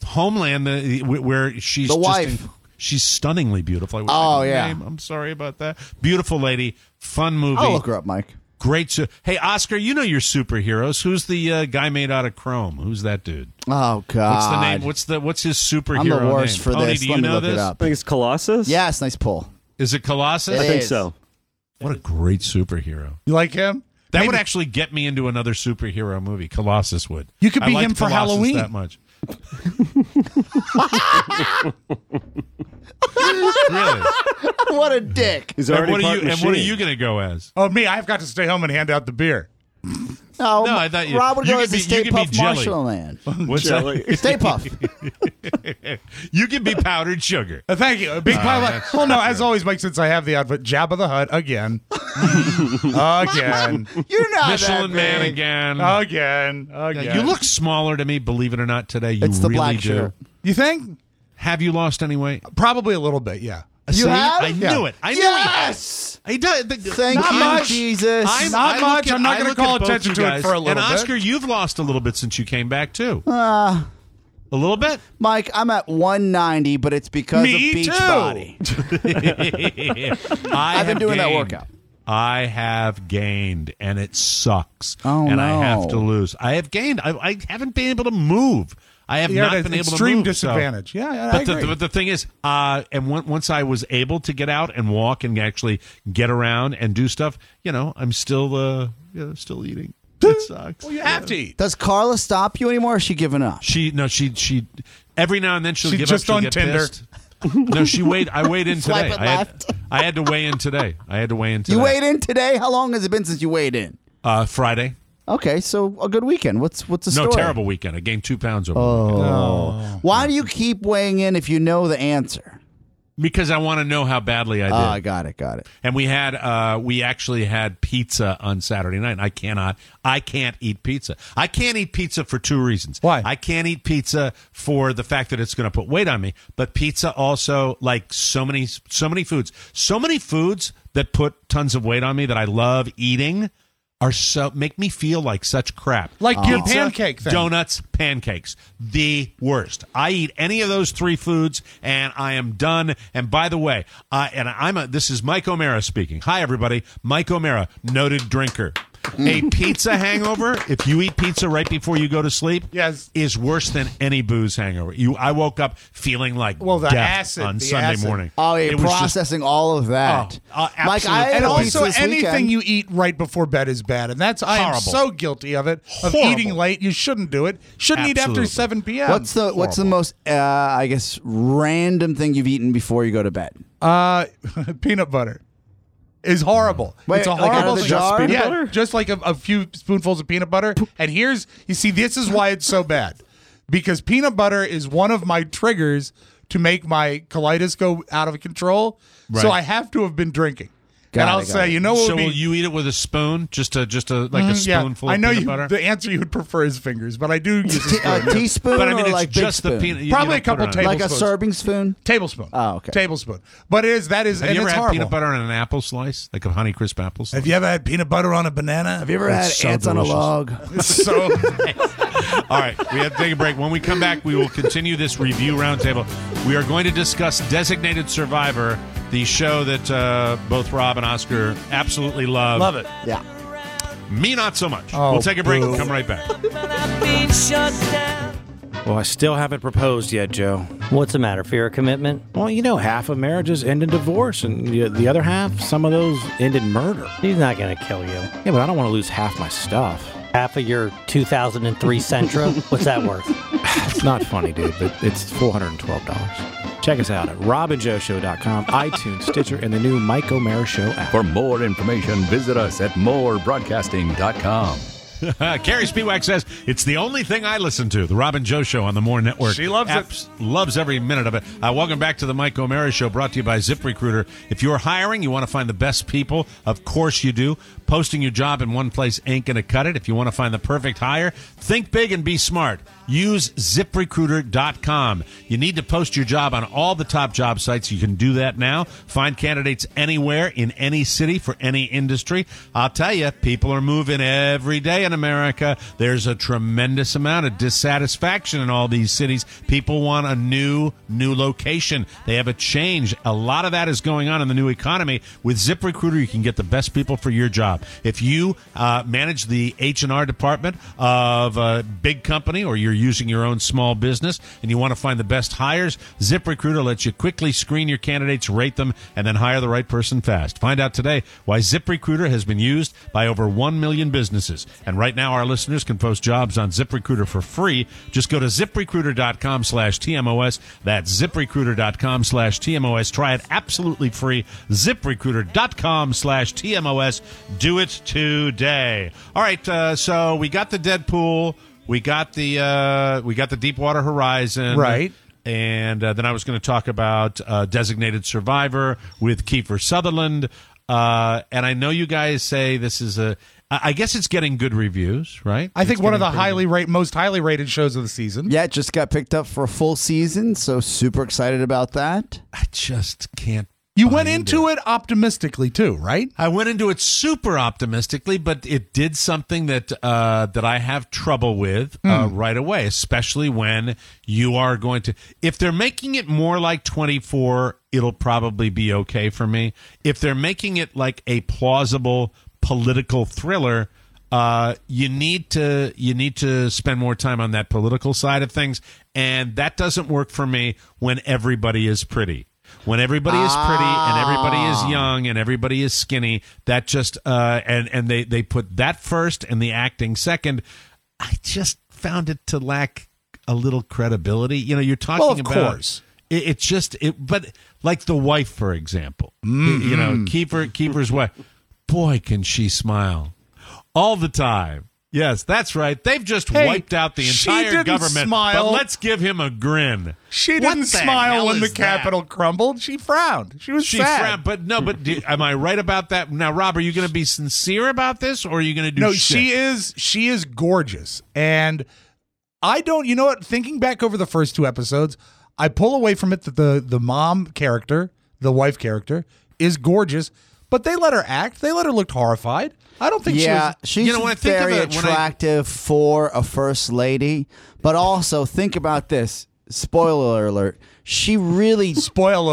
Where she's the just wife. She's stunningly beautiful. Name. I'm sorry about that. Beautiful lady. Fun movie. I'll look her up, Mike. Great. Hey, Oscar, you know your superheroes. Who's the guy made out of chrome? Who's that dude? Oh God. What's the name? What's his superhero I'm the worst name? for Tony, this. do you Let me know look this? it up. I think it's Colossus. Yes, nice pull. Is it Colossus? I think so. What a great superhero. You like him? That would actually get me into another superhero movie. Colossus would. You could be I him liked for Colossus Halloween. That much. Really? What a dick. He's And already what part are you machine. going to go as? Oh, me, I've got to stay home and hand out the beer. No, I thought you. Rob would you go could as the be- Stay you could be Puft Jelly. Marshall Man. What's Jelly. that? Stay Puff. You can be powdered sugar. Thank you. A big pile of. Well, no, as always, Mike, since I have the outfit, Jabba the Hutt again. Again. You're not Michelin that Man big. again. Again. You look smaller to me, believe it or not, today. You It's the really black do. shirt. You think? Have you lost any weight? Probably a little bit, yeah. You See? have? I Yeah. knew it. I knew Yes. he does. Thank Not you, much. Jesus. Not much. I'm not gonna call attention to it for a little And bit. Oscar, you've lost a little bit since you came back too. Uh, A little bit. Mike, I'm at 190, but it's because Me of too. Beachbody. I've been doing that workout. I have gained, and it sucks. Oh, and no. I have to lose. I have gained. I haven't been able to move. I have not been able to move. Extreme disadvantage. So. Yeah, I agree. But the thing is, and once I was able to get out and walk and actually get around and do stuff, I'm still eating. It sucks. Well, you have to eat. Does Carla stop you anymore, or is she giving up? She every now and then she'll She's give just up. She'll on get Tinder. pissed. No, I weighed in Swipe today. it left. I had to weigh in today. You weighed in today? How long has it been since you weighed in? Friday. Okay, so a good weekend. What's the story? No, terrible weekend. I gained 2 pounds over the weekend. Why do you keep weighing in if you know the answer? Because I want to know how badly I did. I got it. And we actually had pizza on Saturday night. I can't eat pizza. I can't eat pizza for 2 reasons. Why? I can't eat pizza for the fact that it's going to put weight on me, but pizza also, like so many foods that put tons of weight on me that I love eating make me feel like such crap. Like your Pizza, pancake thing. Donuts, pancakes, the worst. I eat any of those 3 foods and I am done. And by the way, this is Mike O'Mara speaking. Hi everybody, Mike O'Mara, noted drinker. A pizza hangover, if you eat pizza right before you go to sleep, is worse than any booze hangover. I woke up feeling like the death acid on the Sunday acid. morning. Oh, you're It was just- processing all of that. Mike, absolutely. I had And a also, pizza this anything weekend. you eat right before bed is bad, and I am Horrible. so guilty of it. Of Horrible. eating late, you shouldn't do it. Shouldn't eat after Absolutely. 7 p.m. What's the most random thing you've eaten before you go to bed? Peanut butter is horrible. Wait, It's a like out horrible of the thing. jar? Peanut Yeah, butter? just like a few spoonfuls of peanut butter. And you see, this is why it's so bad. Because peanut butter is one of my triggers to make my colitis go out of control. Right. So I have to have been drinking. And I'll say, you know what So would be... will you eat it with a spoon? Just a Mhm, spoonful of I know peanut butter? the answer you would prefer is fingers, but I do use a spoon. A teaspoon But I mean, or it's like big just the spoon? peanut. you Probably don't a couple put it on- Like a tablespoons. serving spoon? Tablespoon. Oh, okay. Tablespoon. But that is Have and you ever it's had horrible. peanut butter on an apple slice, like a Honeycrisp apple slice? Have you ever had peanut butter on a banana? Have you ever had so ants on a delicious. log? So All right, we have to take a break. When we come back, we will continue this review roundtable. We are going to discuss Designated Survivor, the show that both Rob and Oscar absolutely love. love it. Yeah. Me, not so much. Oh, we'll take a break boo. and come right back. Well, I still haven't proposed yet, Joe. What's the matter? Fear of commitment? Well, half of marriages end in divorce, and the other half, some of those end in murder. He's not going to kill you. Yeah, but I don't want to lose half my stuff. Half of your 2003 Sentra? What's that worth? It's not funny, dude, but it's $412. Check us out at robandjoeshow.com, iTunes, Stitcher, and the new Mike O'Mara Show app. For more information, visit us at morebroadcasting.com. Carrie Spiewak says, it's the only thing I listen to, the Rob and Joe Show on the More Network. She loves it. Loves every minute of it. Welcome back to the Mike O'Mara Show, brought to you by ZipRecruiter. If you're hiring, you want to find the best people, of course you do. Posting your job in one place ain't going to cut it. If you want to find the perfect hire, think big and be smart. Use ZipRecruiter.com. You need to post your job on all the top job sites. You can do that now. Find candidates anywhere, in any city, for any industry. I'll tell you, people are moving every day in America. There's a tremendous amount of dissatisfaction in all these cities. People want a new location. They have a change. A lot of that is going on in the new economy. With ZipRecruiter, you can get the best people for your job. If you manage the H&R department of a big company, or you're using your own small business and you want to find the best hires, ZipRecruiter lets you quickly screen your candidates, rate them, and then hire the right person fast. Find out today why ZipRecruiter has been used by over 1 million businesses. And right now, our listeners can post jobs on ZipRecruiter for free. Just go to ZipRecruiter.com/TMOS. That's ZipRecruiter.com/TMOS. Try it absolutely free. ZipRecruiter.com/TMOS. Do it today. All right, so we got the Deadpool. We got the Deepwater Horizon, Right. And then I was going to talk about Designated Survivor with Kiefer Sutherland. And I know you guys say this is I guess it's getting good reviews, right? I think It's one of the getting most highly rated shows of the season. Yeah, it just got picked up for a full season, so super excited about that. I just can't You went into it optimistically too, right? I went into it super optimistically, but it did something that that I have trouble with right away, especially when you are going to. If they're making it more like 24, it'll probably be okay for me. If they're making it like a plausible political thriller, you need to spend more time on that political side of things, and that doesn't work for me when everybody is pretty. When everybody is pretty and everybody is young and everybody is skinny, that just and they put that first and the acting second. I just found it to lack a little credibility. You know, you're talking about. Course. It's just but like the wife, for example. You know, Kiefer's wife. Boy, can she smile all the time. Yes, that's right. They've just wiped out the entire government. Smile. But let's give him a grin. She didn't smile when the Capitol crumbled. She frowned. She was sad. Frowned, but no. But am I right about that? Now, Rob, are you going to be sincere about this, or are you going to do? No, shit? she is gorgeous, and I don't. You know what? Thinking back over the first 2 episodes, I pull away from it that the mom character, the wife character, is gorgeous, but they let her act. They let her look horrified. I don't think she's very attractive for a first lady, but also think about this. Spoiler alert. She really spoiler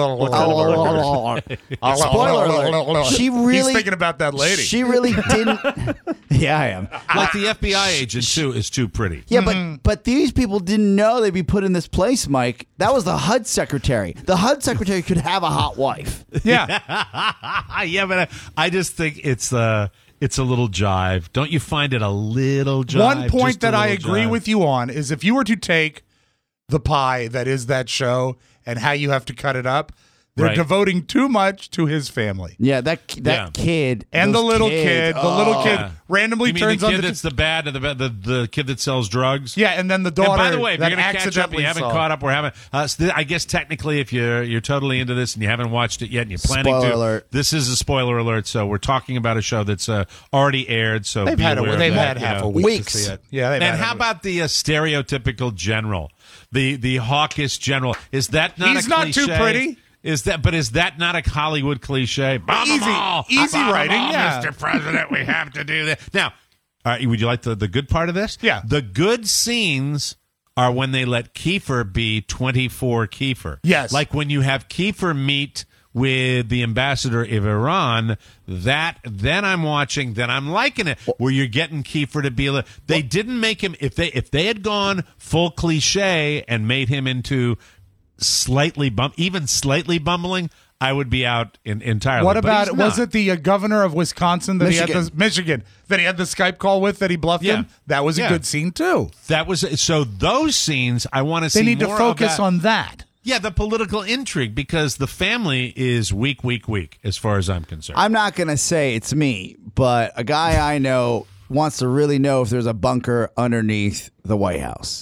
alert. Spoiler alert. She really He's thinking about that lady. She really didn't. Yeah, I am. Like the FBI agent too is too pretty. Yeah, but these people didn't know they'd be put in this place, Mike. That was the HUD secretary. The HUD secretary could have a hot wife. Yeah. Yeah, but I just think it's a little jive. Don't you find it a little jive? One point that I agree with you on is if you were to take the pie that is that show and how you have to cut it up, they're devoting too much to his family. Yeah, that kid and the little kid randomly you mean turns the kid on that's the bad, the kid that sells drugs. Yeah, and then the daughter. And by the way, if you're that going to catch up, and you haven't caught up. We're having. I guess technically, if you're totally into this and you haven't watched it yet, and you're planning spoiler to, alert. This is a spoiler alert. So we're talking about a show that's already aired. So they've had half a week to see it. Yeah, and how about the stereotypical general, the hawkish general? Is that not? He's a not cliche? too pretty. Is that not a Hollywood cliche? Easy writing, yeah. Mr. President, we have to do this. Now, would you like the good part of this? Yeah. The good scenes are when they let Kiefer be 24 Kiefer. Yes. Like when you have Kiefer meet with the ambassador of Iran, then I'm watching, then I'm liking it, where you're getting Kiefer to be they didn't make him, if they had gone full cliche and made him into slightly bumbling, I would be out entirely. What about, was it the governor of Wisconsin that Michigan that he had the Skype call with that he bluffed him? That was a good scene too. That was so those scenes I want to see. They need to more focus of that. on that. Yeah, the political intrigue, because the family is weak as far as I'm concerned. I'm not going to say it's me, but a guy I know wants to really know if there's a bunker underneath the White House.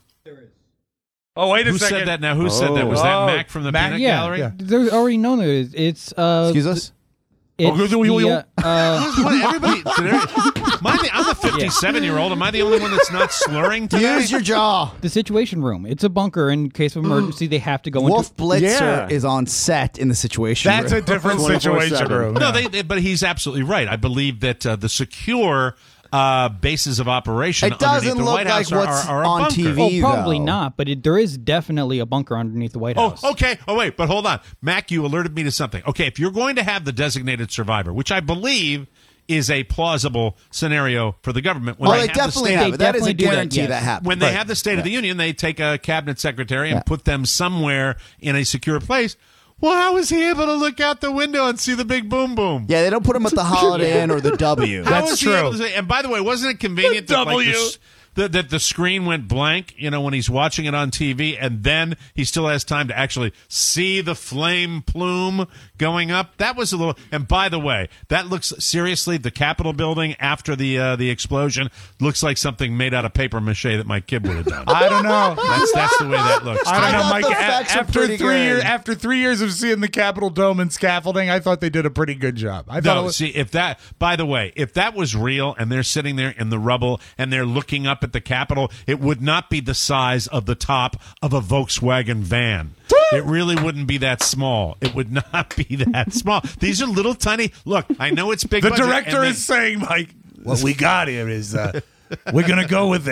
Oh, wait a Who second. said that now? Who said that? Was that Mac from the Peanut Gallery? Yeah, there's already known that it's Excuse us? Everybody, I'm a 57-year-old. Am I the only one that's not slurring today? Use your jaw. The Situation Room. It's a bunker in case of emergency. They have to go Wolf into. Blitzer is on set in the Situation Room. That's a different Situation Room. No, but he's absolutely right. I believe that the secure bases of operation it doesn't underneath the look White House like what's are a on bunker. TV. Probably though. not, but there is definitely a bunker underneath the White House. Oh, okay. Oh, wait, but hold on. Mac, you alerted me to something. Okay, if you're going to have the designated survivor, which I believe is a plausible scenario for the government. When they definitely have it. That is a guarantee that happens. When they have the State of the Union, they take a cabinet secretary and put them somewhere in a secure place. Well, how was he able to look out the window and see the big boom boom? Yeah, they don't put him at the Holiday Inn or the W. That's true. And by the way, wasn't it convenient that the screen went blank, when he's watching it on TV, and then he still has time to actually see the flame plume going up? That was a little. And by the way, that looks seriously, the Capitol building after the explosion looks like something made out of paper mache that my kid would have done. I don't know. That's the way that looks. I don't know, Mike. After 3 years of seeing the Capitol Dome and scaffolding, I thought they did a pretty good job. I thought if that was real and they're sitting there in the rubble and they're looking up at the Capitol, it would not be the size of the top of a Volkswagen van. It really wouldn't be that small. It would not be that small. These are little tiny. Look, I know it's big. The budget, director is saying, Mike, what we got here is we're gonna go with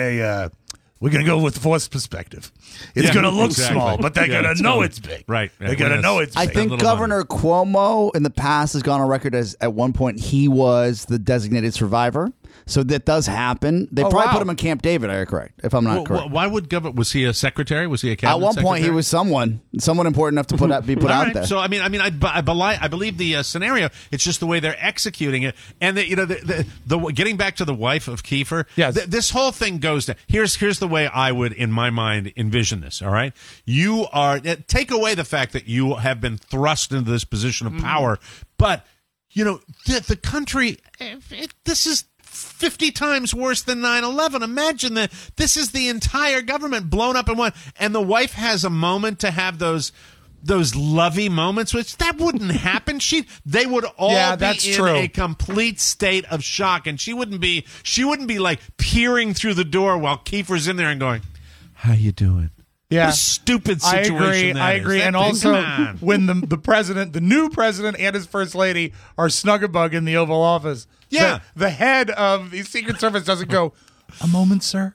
the forced perspective. It's going to look small, but they're going to know it's big. Right. They're going to know it's big. I think Governor Cuomo in the past has gone on record as at one point he was the designated survivor. So that does happen. They probably put him in Camp David, are you correct? If I'm not correct. Why would Governor? Was he a secretary? Was he a cabinet At one point, secretary? he was someone important enough to be put out there. So I believe the scenario. It's just the way they're executing it, and the getting back to the wife of Kiefer. Yes. This whole thing goes down. Here's the way I would, in my mind, envision this. All right, you are take away the fact that you have been thrust into this position of power, but the country. This is 50 times worse than 9/11. Imagine that this is the entire government blown up in one, and the wife has a moment to have those lovey moments, which that wouldn't happen. They would all be in a complete state of shock, and she wouldn't be like peering through the door while Kiefer's in there and going, "How you doing?" Yeah, what a stupid situation. I agree. And also, when the president, the new president, and his first lady are snug-a-bug in the Oval Office, the head of the Secret Service doesn't go, "A moment, sir."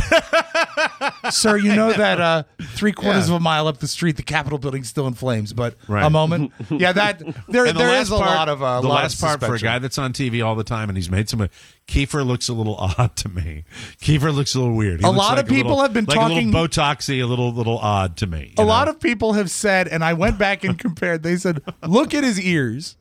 Sir, you know that 3/4 of a mile up the street, the Capitol building's still in flames. But a moment, there is a lot of the last part for a guy that's on TV all the time, and he's made some. Kiefer looks a little odd to me. Kiefer looks a little weird. A lot of people have been talking a little Botoxy, a little odd to me. A lot of people have said, and I went back and compared. They said, "Look at his ears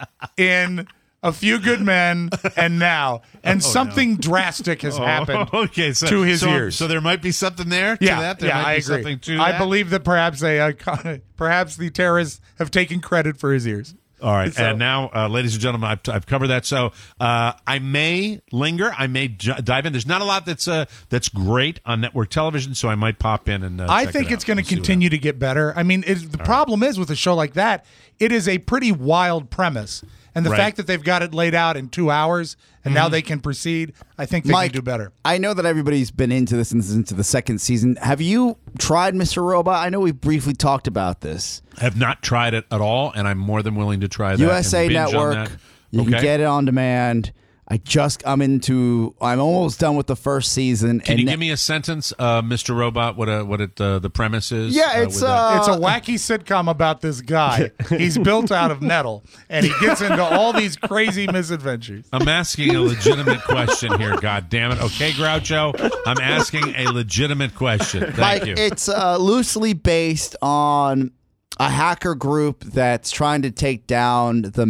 in A Few Good Men and now," and something drastic has happened to his ears. So there might be something there. To that? There might I be agree. Something to I that? believe that perhaps perhaps the terrorists have taken credit for his ears. All right, and now, ladies and gentlemen, I've covered that. So I may linger. I may dive in. There's not a lot that's great on network television, so I might pop in and. I think it's going to continue to get better. I mean, the problem is with a show like that, it is a pretty wild premise, and the fact that they've got it laid out in 2 hours and now they can proceed, I think they can do better. I know that everybody's been into this and this is into the second season. Have you tried Mr. Robot? I know we briefly talked about this. I have not tried it at all, and I'm more than willing to try that. USA and binge on Network. that. You can get it on demand. I'm almost done with the first season. Can you give me a sentence, Mr. Robot? What the premise is? Yeah, it's a wacky sitcom about this guy. He's built out of metal, and he gets into all these crazy misadventures. I'm asking a legitimate question here. God damn it! Okay, Groucho, I'm asking a legitimate question. Thank you. It's loosely based on a hacker group that's trying to take down the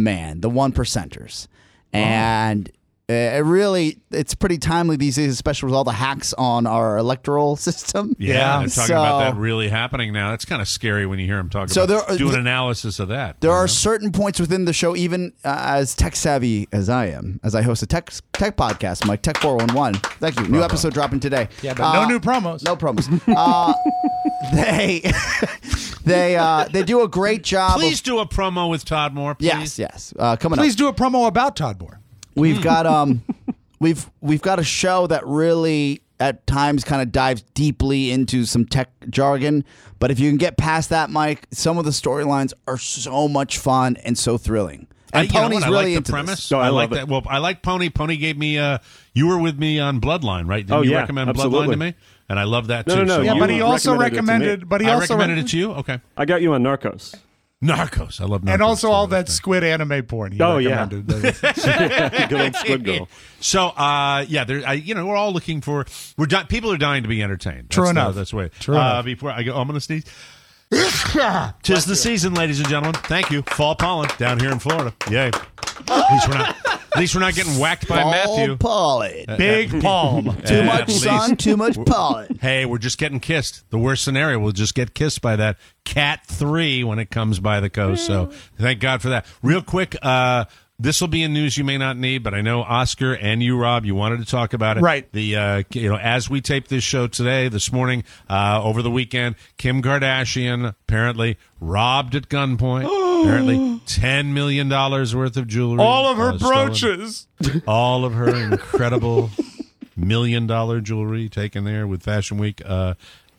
1%ers, and. It's pretty timely these days, especially with all the hacks on our electoral system. Yeah, they're talking about that really happening now. That's kind of scary when you hear them talk about doing analysis of that. There are certain points within the show, even as tech savvy as I am, as I host a tech podcast, Mike Tech 411. Thank you. New episode dropping today. Yeah, but no new promos. No promos. They do a great job. Please do a promo with Todd Moore. Please. Yes. Coming up. Please do a promo about Todd Moore. We've got we've got a show that really at times kind of dives deeply into some tech jargon, but if you can get past that, Mike, some of the storylines are so much fun and so thrilling. And Pony's really into the premise. this. So I like that. Well, I like Pony. Pony gave me. You were with me on Bloodline, right? Didn't you recommend absolutely. Bloodline to me? And I love that too. No. So yeah, but he also recommended. I recommended it to you. Okay. I got you on Narcos. Narcos. I love Narcos. And also all that squid anime porn. He recommended. Good old Squid Girl. So, we're all looking for. People are dying to be entertained. True enough. That's the way. True enough. Before I go, I'm going to sneeze. Tis the season, ladies and gentlemen. Thank you. Fall pollen down here in Florida. Yay. At least we're not getting whacked by Matthew. Pollen. Big palm. Too much sun, too much pollen. Hey, we're just getting kissed. The worst scenario, we'll just get kissed by that Cat 3 when it comes by the coast. So thank God for that. Real quick, this will be in news you may not need, but I know Oscar and you, Rob, you wanted to talk about it. Right. The as we tape this show this morning, over the weekend, Kim Kardashian apparently robbed at gunpoint. Apparently, $10 million worth of jewelry. All of her brooches. All of her incredible $1 million jewelry taken there with Fashion Week.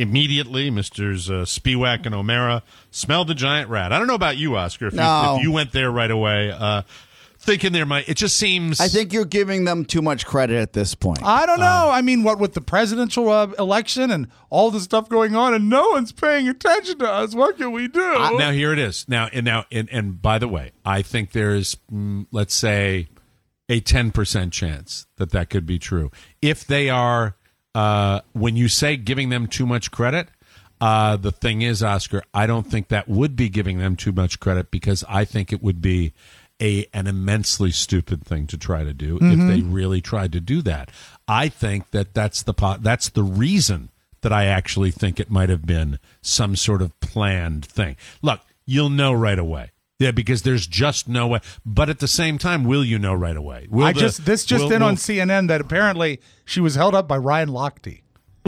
immediately, Mr. Spiewak and O'Mara smelled the giant rat. I don't know about you, Oscar, if you went there right away thinking there might – it just seems – I think you're giving them too much credit at this point. I don't know. I mean, what with the presidential election and all the stuff going on and no one's paying attention to us, what can we do? Now, here it is. And by the way, I think there's, let's say, a 10% chance that could be true. If they are when you say giving them too much credit, the thing is, Oscar, I don't think that would be giving them too much credit because I think it would be an immensely stupid thing to try to do if they really tried to do that. I think that's the reason that I actually think it might have been some sort of planned thing. Look, you'll know right away. Yeah, because there's just no way. But at the same time, will you know right away? On CNN that apparently she was held up by Ryan Lochte.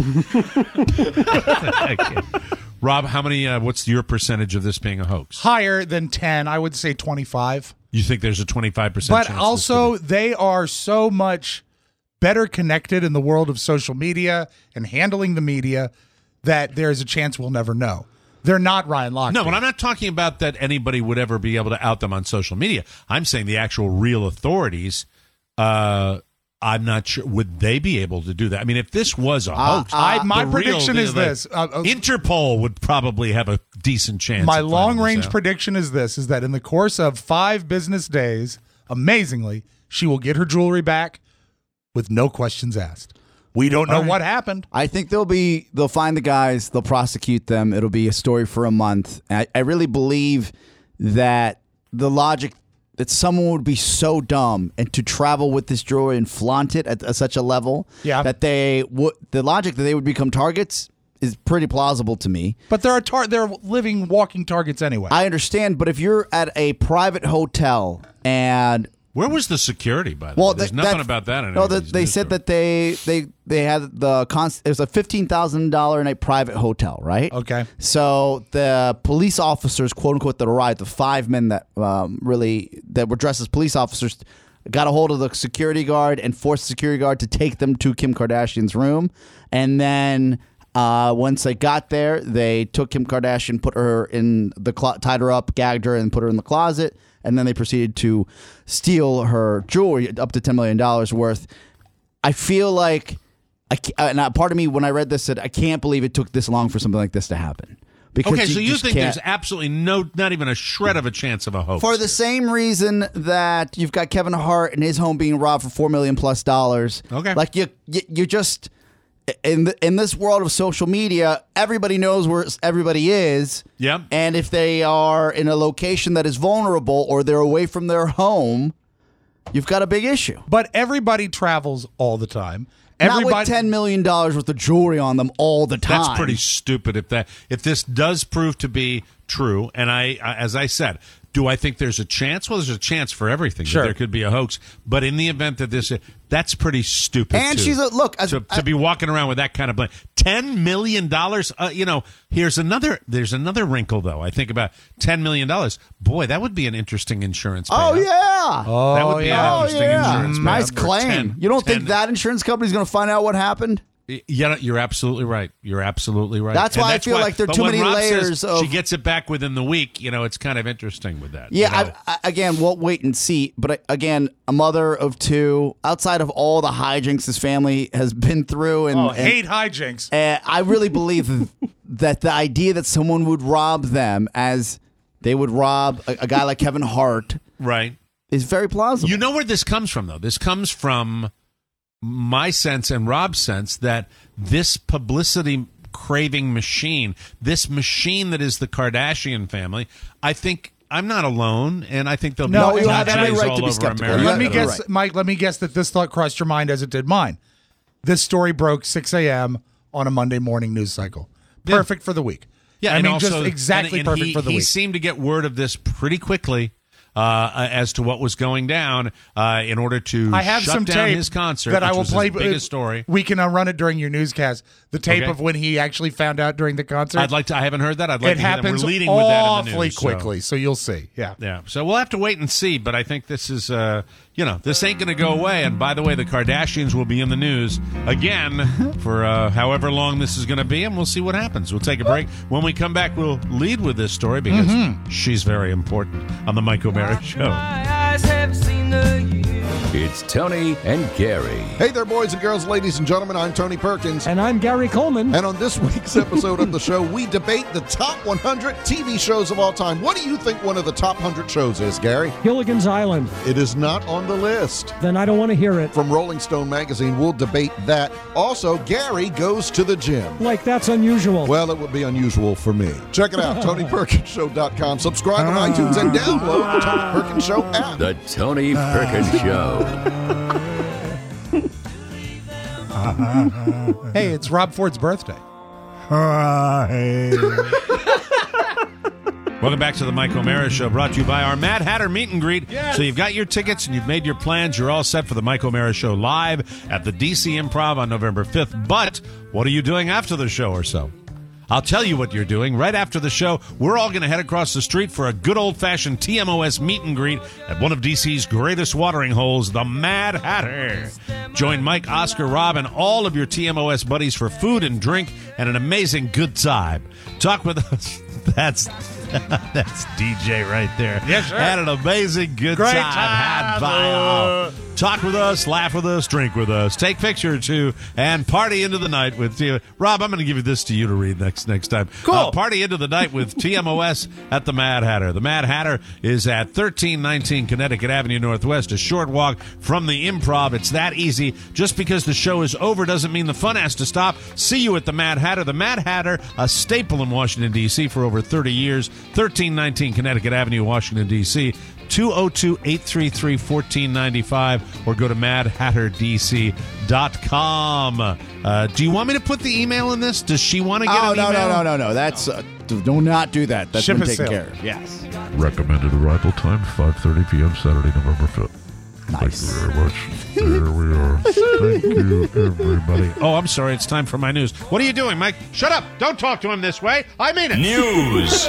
Rob, how many? What's your percentage of this being a hoax? Higher than 10. I would say 25. You think there's a 25% But chance? also, they are so much better connected in the world of social media and handling the media that there is a chance we'll never know. They're not Ryan Lochte. No, but I'm not talking about that anybody would ever be able to out them on social media. I'm saying the actual real authorities. I'm not sure. Would they be able to do that? I mean, if this was a hoax, my prediction is this. Interpol would probably have a decent chance. My long-range prediction is this, is that in the course of 5 business days, amazingly, she will get her jewelry back with no questions asked. We don't know what happened. I think they'll find the guys, they'll prosecute them. It'll be a story for a month. I really believe that the logic that someone would be so dumb and to travel with this jewelry and flaunt it at such a level that the logic that they would become targets is pretty plausible to me. But they're living, walking targets anyway. I understand, but if you're at a private hotel and where was the security, by the way? There's nothing about that in No, they said that they had it was a $15,000 a night private hotel, right? Okay. So the police officers, quote unquote, that arrived, the 5 men that were dressed as police officers, got a hold of the security guard and forced the security guard to take them to Kim Kardashian's room, and then once they got there, they took Kim Kardashian, put her in tied her up, gagged her, and put her in the closet. And then they proceeded to steal her jewelry, up to $10 million worth. I feel like, part of me, when I read this, said, I can't believe it took this long for something like this to happen. Because okay, so you think there's absolutely not even a shred of a chance of a hoax? For the same reason that you've got Kevin Hart and his home being robbed for $4 million plus. Okay. Like, you just... In this world of social media, everybody knows where everybody is. Yep. And if they are in a location that is vulnerable or they're away from their home, you've got a big issue. But everybody travels all the time. Not with $10 million worth of jewelry on them all the time. That's pretty stupid. If this does prove to be true, and as I said, do I think there's a chance? Well, there's a chance for everything. Sure. That there could be a hoax. But in the event that that's pretty stupid. And too, she's to be walking around with that kind of blame. $10 million. There's another wrinkle though. I think about $10 million. Boy, that would be an interesting insurance payout. Oh yeah. That would be an interesting insurance payout. Nice claim. You don't think that insurance company's going to find out what happened? Yeah, you're absolutely right. That's why I feel like there are too many layers says she gets it back within the week. It's kind of interesting with that. Yeah, again, we'll wait and see. But again, a mother of 2, outside of all the hijinks his family has been through, and hate hijinks. I really believe that the idea that someone would rob them as they would rob a guy like Kevin Hart, right, is very plausible. You know where this comes from, though. This comes from my sense and Rob's sense that this publicity craving machine, this machine that is the Kardashian family, I think I'm not alone, and I think they'll be you have every right to be skeptical. Let me guess, Mike. Let me guess that this thought crossed your mind as it did mine. This story broke 6 a.m. on a Monday morning news cycle. Perfect for the week. Yeah, I mean, also, just exactly perfect for the week. He seemed to get word of this pretty quickly. As to what was going down in order to shut down his concert, that I will play. His biggest story. We can run it during your newscast. The tape of when he actually found out during the concert. I haven't heard that. I'd like it to hear happens that. We're leading with that in the awfully news, quickly, so you'll see. Yeah. So we'll have to wait and see. But I think this is this ain't going to go away. And by the way, the Kardashians will be in the news again for however long this is going to be, and we'll see what happens. We'll take a break. When we come back, we'll lead with this story because she's very important on the Mike O'Mara Show. It's Tony and Gary. Hey there, boys and girls, ladies and gentlemen. I'm Tony Perkins. And I'm Gary Coleman. And on this week's episode of the show, we debate the top 100 TV shows of all time. What do you think one of the top 100 shows is, Gary? Gilligan's Island. It is not on the list. Then I don't want to hear it. From Rolling Stone magazine, we'll debate that. Also, Gary goes to the gym. Like, that's unusual. Well, it would be unusual for me. Check it out, TonyPerkinsShow.com. Subscribe on iTunes and download the Tony Perkins Show app. The Tony Perkins Show. Hey, it's Rob Ford's birthday. Welcome back to the Mike O'Mara Show, brought to you by our Mad Hatter Meet and Greet. Yes. So you've got your tickets and you've made your plans. You're all set for the Mike O'Mara Show live at the DC Improv on November 5th. But what are you doing after the show or so? I'll tell you what you're doing. Right after the show, we're all going to head across the street for a good old-fashioned TMOS meet and greet at one of DC's greatest watering holes, the Mad Hatter. Join Mike, Oscar, Rob, and all of your TMOS buddies for food and drink and an amazing good time. Talk with us. That's DJ right there. Yes, sir. Had an amazing good Great time. Had by all. Talk with us, laugh with us, drink with us, take picture or two, and party into the night with Rob, I'm going to give this to you to read next time. Cool. Party into the night with TMOS at the Mad Hatter. The Mad Hatter is at 1319 Connecticut Avenue Northwest, a short walk from the Improv. It's that easy. Just because the show is over doesn't mean the fun has to stop. See you at the Mad Hatter. The Mad Hatter, a staple in Washington, D.C. for over 30 years. 1319 Connecticut Avenue, Washington, D.C. 202-833-1495 or go to madhatterdc.com. Do you want me to put the email in this? Does she want to get an email? No. That's do not do that. That's Ship been is taken sailed. care of. Yes. Recommended arrival time, 5:30 p.m. Saturday, November 5th. Nice. Thank you very much. There we are. Thank you, everybody. Oh, I'm sorry. It's time for my news. What are you doing, Mike? Shut up. Don't talk to him this way. I mean it. News.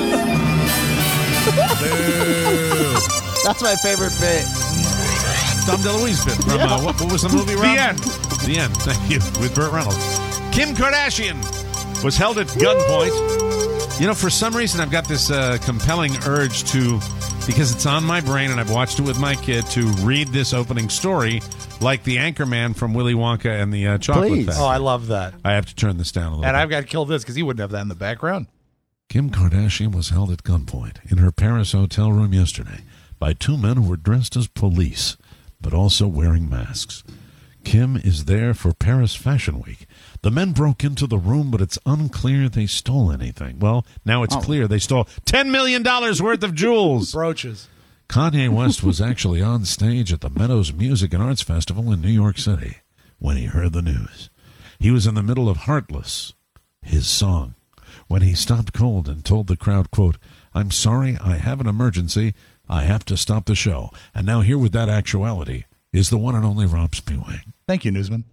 That's my favorite bit. Dom DeLuise bit from, what was the movie, Rob? The End. The End, thank you, with Burt Reynolds. Kim Kardashian was held at gunpoint. For some reason I've got this compelling urge to, because it's on my brain and I've watched it with my kid, to read this opening story like the anchor man from Willy Wonka and the Chocolate Factory. Oh, I love that. I have to turn this down a little And bit. I've got to kill this because he wouldn't have that in the background. Kim Kardashian was held at gunpoint in her Paris hotel room yesterday by two men who were dressed as police, but also wearing masks. Kim is there for Paris Fashion Week. The men broke into the room, but it's unclear they stole anything. Well, now it's clear they stole $10 million worth of jewels. Brooches. Kanye West was actually on stage at the Meadows Music and Arts Festival in New York City when he heard the news. He was in the middle of Heartless, his song, when he stopped cold and told the crowd, quote, "I'm sorry, I have an emergency. I have to stop the show." And now here with that actuality is the one and only Rob Spiewing. Thank you, Newsman.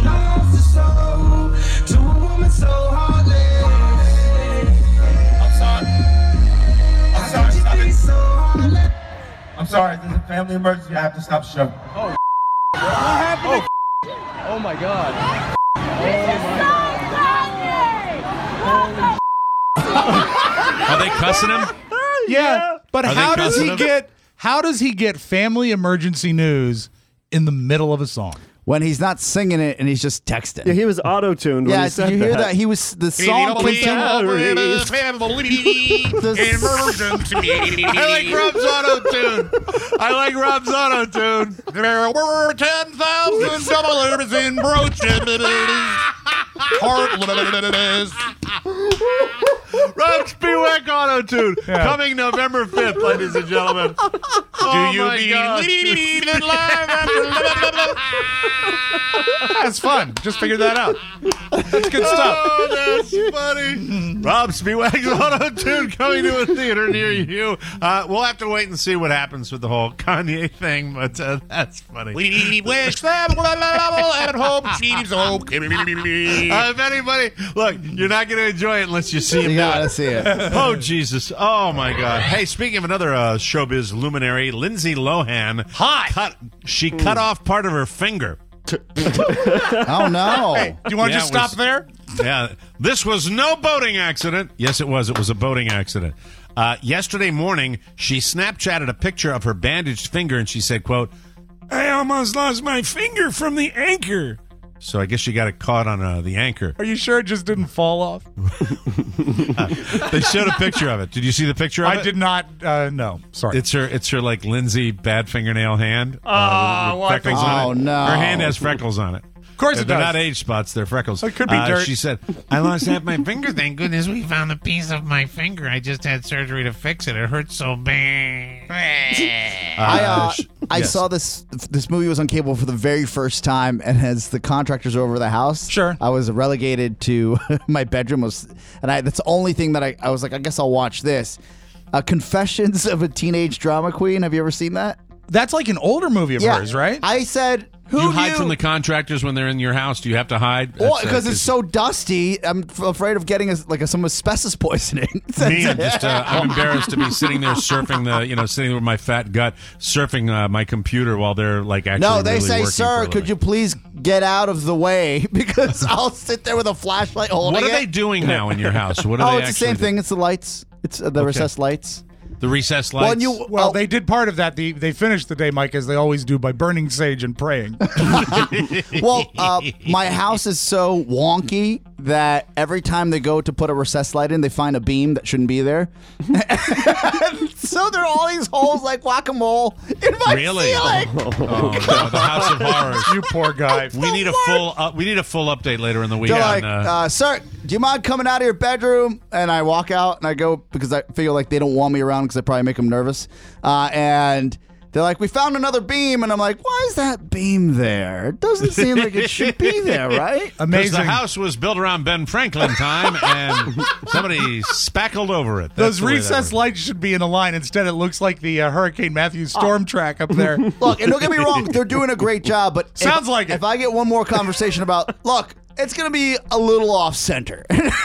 I'm sorry, there's a family emergency. I have to stop the show. What happened? Oh my God. Are they cussing him? Yeah, but Are they how does cussing he him? get family emergency news in the middle of a song? When he's not singing it and he's just texting. Yeah, he was auto-tuned when Yeah, he said you hear that? He was the song continued. I like Rob's auto-tune. There were 10,000 dollars in brooches. Rob Spiewak auto-tune. Coming November 5th, ladies and gentlemen. Do you believe in life after love? That's fun. Just figured that out. That's good stuff. Oh, that's funny. Rob Spiewak's Auto-Tune coming to a theater near you. We'll have to wait and see what happens with the whole Kanye thing, but that's funny. We wish them well at home. If anybody, look, you're not going to enjoy it unless you see him. You gotta see it. Oh, Jesus. Oh, my God. Hey, speaking of another showbiz luminary, Lindsay Lohan. She cut off part of her finger. Oh, no. Hey, do you want to just stop there? Yeah. This was no boating accident. Yes, it was. It was a boating accident. Yesterday morning, she Snapchatted a picture of her bandaged finger, and she said, quote, "I almost lost my finger from the anchor." So I guess she got it caught on the anchor. Are you sure it just didn't fall off? They showed a picture of it. Did you see the picture of it? I did not. No, sorry. It's her like Lindsay bad fingernail hand. With I freckles think so. on it. Oh, no. Her hand has freckles on it. Of course it They're does. not age spots. They're freckles. It could be dirt. She said, "I lost half my finger. Thank goodness we found a piece of my finger. I just had surgery to fix it. It hurts so bad." I saw this movie was on cable for the very first time, and as the contractors were over the house, I was relegated to my bedroom. That's the only thing that I was like, I guess I'll watch this. Confessions of a Teenage Drama Queen. Have you ever seen that? That's like an older movie of hers, right? I said, Do you hide from the contractors when they're in your house? Do you have to hide? Well, because it's so dusty, I'm afraid of getting some asbestos poisoning. Me, I'm embarrassed to be sitting there surfing sitting with my fat gut, surfing my computer while they're like actually. No, they really say, working "Sir, for a could you please get out of the way?" Because I'll sit there with a flashlight holding it. What are they doing now in your house? What are they? It's the same thing. It's the lights. It's the recessed lights. The recessed lights. Well, they did part of that. They finished the day, Mike, as they always do, by burning sage and praying. My house is so wonky that every time they go to put a recessed light in, they find a beam that shouldn't be there. So there are all these holes like whack-a-mole in my ceiling. Oh, no, the House of Horrors. You poor guy. We need a full update later in the week. They're like, "Sir, do you mind coming out of your bedroom?" And I walk out and I go because I feel like they don't want me around because I probably make them nervous. And they're like, "We found another beam," and I'm like, "Why is that beam there? It doesn't seem like it should be there, right?" Amazing. The house was built around Ben Franklin time, and somebody spackled over it. Those recessed lights should be in a line. Instead, it looks like the Hurricane Matthew storm track up there. Look, and don't get me wrong, they're doing a great job, but Sounds like it. If I get one more conversation about, look, it's going to be a little off center.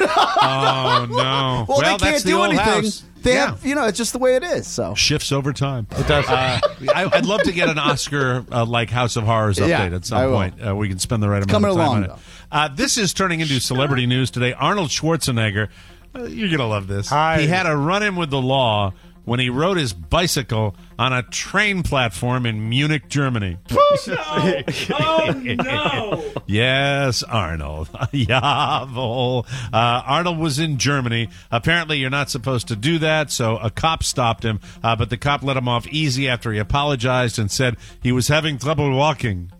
Oh no! Well, they that's can't the do old anything. house. They have, it's just the way it is. So shifts over time. It does. I'd love to get an Oscar like House of Horrors update at some point. We can spend the right amount of time on it. This is turning into celebrity news today. Arnold Schwarzenegger, you're gonna love this. Hi. He had a run-in with the law when he rode his bicycle on a train platform in Munich, Germany. Oh, no. Yes, Arnold. Jawohl. Arnold was in Germany. Apparently, you're not supposed to do that, so a cop stopped him, but the cop let him off easy after he apologized and said he was having trouble walking.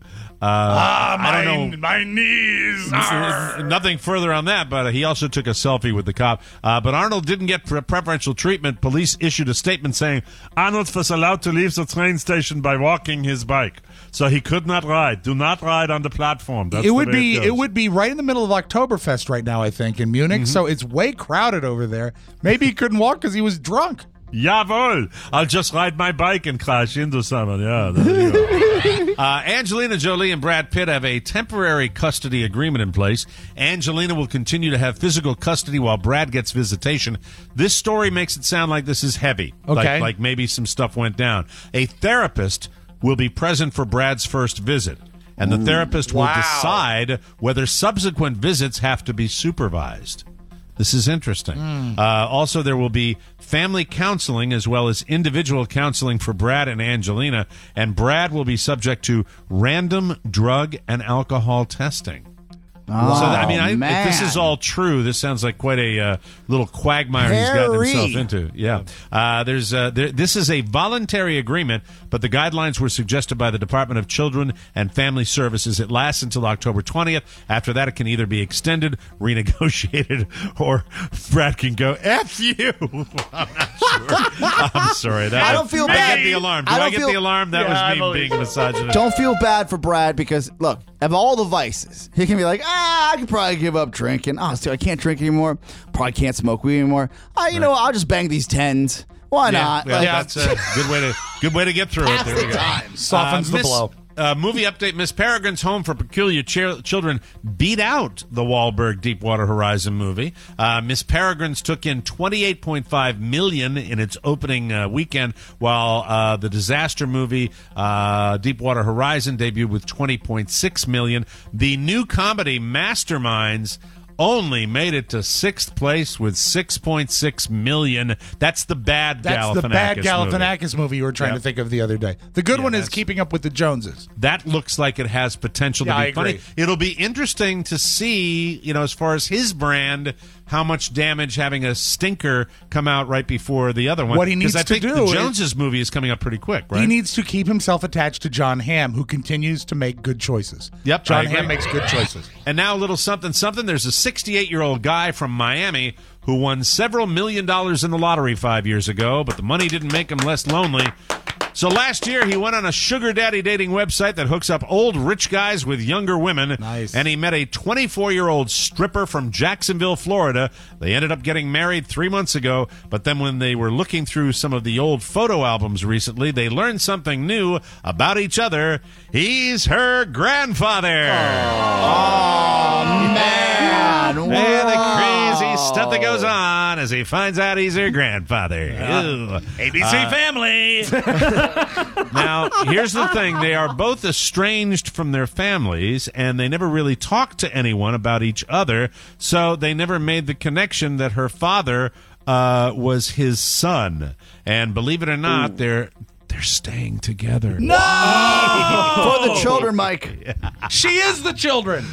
I don't know. My knees are... Nothing further on that, but he also took a selfie with the cop. But Arnold didn't get preferential treatment. Police issued a statement saying Arnold was allowed to leave the train station by walking his bike, so he could not ride. Do not ride on the platform. That's it would be right in the middle of Oktoberfest right now, I think, in Munich. So it's way crowded over there. Maybe he couldn't walk because he was drunk. Jawohl. I'll just ride my bike and crash into someone. Yeah, there you go. Angelina Jolie and Brad Pitt have a temporary custody agreement in place. Angelina will continue to have physical custody while Brad gets visitation. This story makes it sound like this is heavy. Okay. Like maybe some stuff went down. A therapist will be present for Brad's first visit, and the therapist will decide whether subsequent visits have to be supervised. This is interesting. Also, there will be family counseling as well as individual counseling for Brad and Angelina, and Brad will be subject to random drug and alcohol testing. If this is all true, this sounds like quite a little quagmire he's gotten himself into. Yeah. This is a voluntary agreement, but the guidelines were suggested by the Department of Children and Family Services. It lasts until October 20th. After that, it can either be extended, renegotiated, or Brad can go, F you. I'm not I'm sorry. I don't feel I bad. get the alarm. Do I get the alarm? That was me being misogynist. Don't feel bad for Brad because, look, of all the vices, he can be like, I could probably give up drinking. Oh, so I can't drink anymore. Probably can't smoke weed anymore. I'll just bang these 10s. Why not? Yeah, that's a good way to get through it. There we go. Softens the blow. Movie update: Miss Peregrine's Home for Peculiar Children beat out the Wahlberg Deepwater Horizon movie. Miss Peregrine's took in $28.5 million in its opening weekend, while the disaster movie Deepwater Horizon debuted with $20.6 million. The new comedy Masterminds only made it to 6th place with $6.6 million. That's the bad Galifianakis the bad Galifianakis movie. movie you were trying to think of the other day. The good one is Keeping Up with the Joneses. That looks like it has potential to be funny. It'll be interesting to see, as far as his brand, how much damage having a stinker come out right before the other one. What he needs to do the Joneses movie is coming up pretty quick, right? He needs to keep himself attached to John Hamm, who continues to make good choices. Yep, John Hamm makes good choices. And now a little something. There's a 68-year-old guy from Miami who won several $1 million in the lottery 5 years ago, but the money didn't make him less lonely. So last year, he went on a sugar daddy dating website that hooks up old rich guys with younger women. Nice. And he met a 24-year-old stripper from Jacksonville, Florida. They ended up getting married 3 months ago, but then when they were looking through some of the old photo albums recently, they learned something new about each other. He's her grandfather. Oh, man. And the crazy stuff that goes on as he finds out he's her grandfather. ABC Family. Now, here's the thing. They are both estranged from their families, and they never really talked to anyone about each other, so they never made the connection that her father was his son. And believe it or not, they're staying together. No! For the children, Mike. Yeah. She is the children.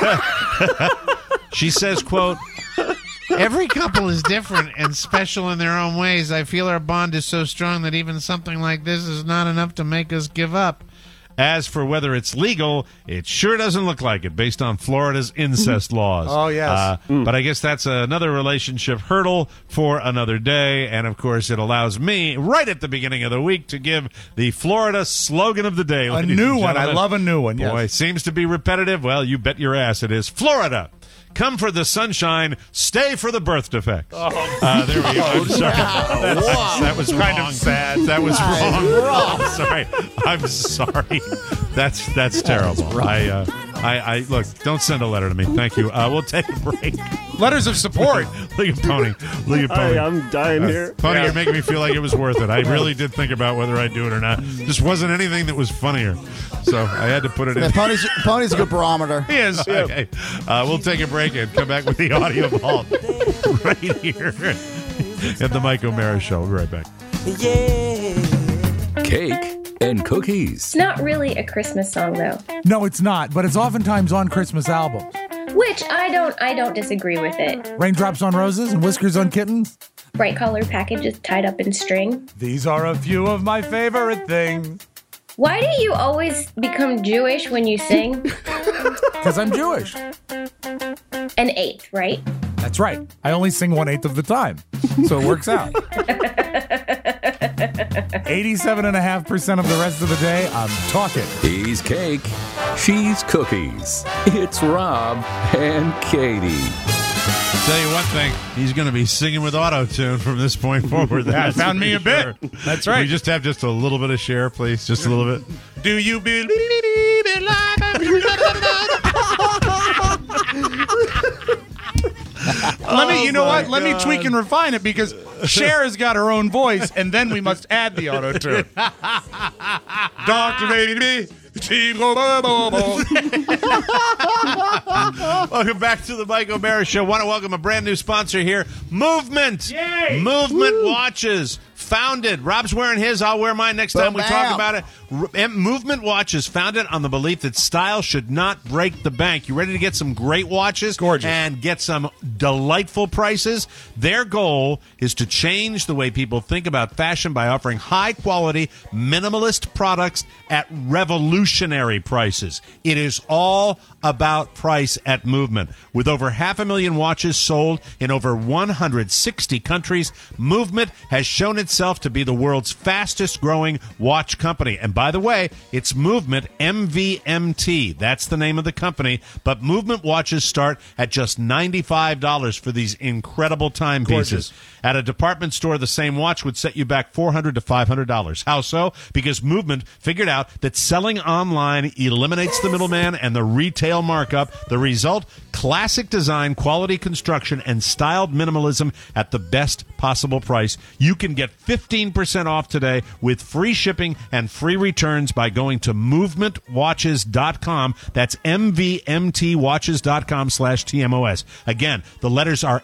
She says, quote, every couple is different and special in their own ways. I feel our bond is so strong that even something like this is not enough to make us give up. As for whether it's legal, it sure doesn't look like it based on Florida's incest laws. Oh, yes. But I guess that's another relationship hurdle for another day. And, of course, it allows me, right at the beginning of the week, to give the Florida slogan of the day. A new one. I love a new one, yes. Boy, seems to be repetitive. Well, you bet your ass it is. Florida. Come for the sunshine, stay for the birth defects. There we go. I'm sorry. That was kind of sad. That was wrong. I'm sorry. That's terrible. I look. Don't send a letter to me. Thank you. We'll take a break. Letters of support. Look at Pony. Look at Pony. I'm dying here. Pony, you're making me feel like it was worth it. I really did think about whether I'd do it or not. Just wasn't anything that was funnier. So I had to put it in. Pony's a good barometer. He is. Okay. We'll take a break and come back with the audio vault right here at the Mike O'Mara Show. We'll be right back. Cake and cookies. It's not really a Christmas song, though. No, it's not, but it's oftentimes on Christmas albums. Which I don't disagree with it. Raindrops on Roses and Whiskers on Kittens. Bright colored packages tied up in string. These are a few of my favorite things. Why do you always become Jewish when you sing? Because I'm Jewish. An eighth, right? That's right. I only sing 1/8 of the time, so it works out. 87.5% of the rest of the day, I'm talking. He's cake. She's cookies. It's Rob and Katie. Tell you one thing, he's going to be singing with auto-tune from this point forward. That found me a bit. That's right. We just have just a little bit of share, please. Just a little bit. Do you believe in life? Let me tweak and refine it because Cher has got her own voice, and then we must add the auto-tune. Dr. Baby. Welcome back to the Mike O'Mara Show. Want to welcome a brand new sponsor here, Movement. Yay! Movement watches. founded. Rob's wearing his. I'll wear mine next time we talk about it. Movement Watches, founded on the belief that style should not break the bank. You ready to get some great watches? Gorgeous. And get some delightful prices? Their goal is to change the way people think about fashion by offering high-quality, minimalist products at revolutionary prices. It is all about price at Movement. With over 500,000 watches sold in over 160 countries, Movement has shown itself to be the world's fastest-growing watch company. And by the way, it's Movement MVMT. That's the name of the company. But Movement watches start at just $95 for these incredible timepieces. At a department store, the same watch would set you back $400 to $500. How so? Because Movement figured out that selling online eliminates the middleman and the retail markup. The result? Classic design, quality construction, and styled minimalism at the best possible price. You can get 15% off today with free shipping and free returns by going to movementwatches.com. That's MVMTwatches.com/TMOS. Again, the letters are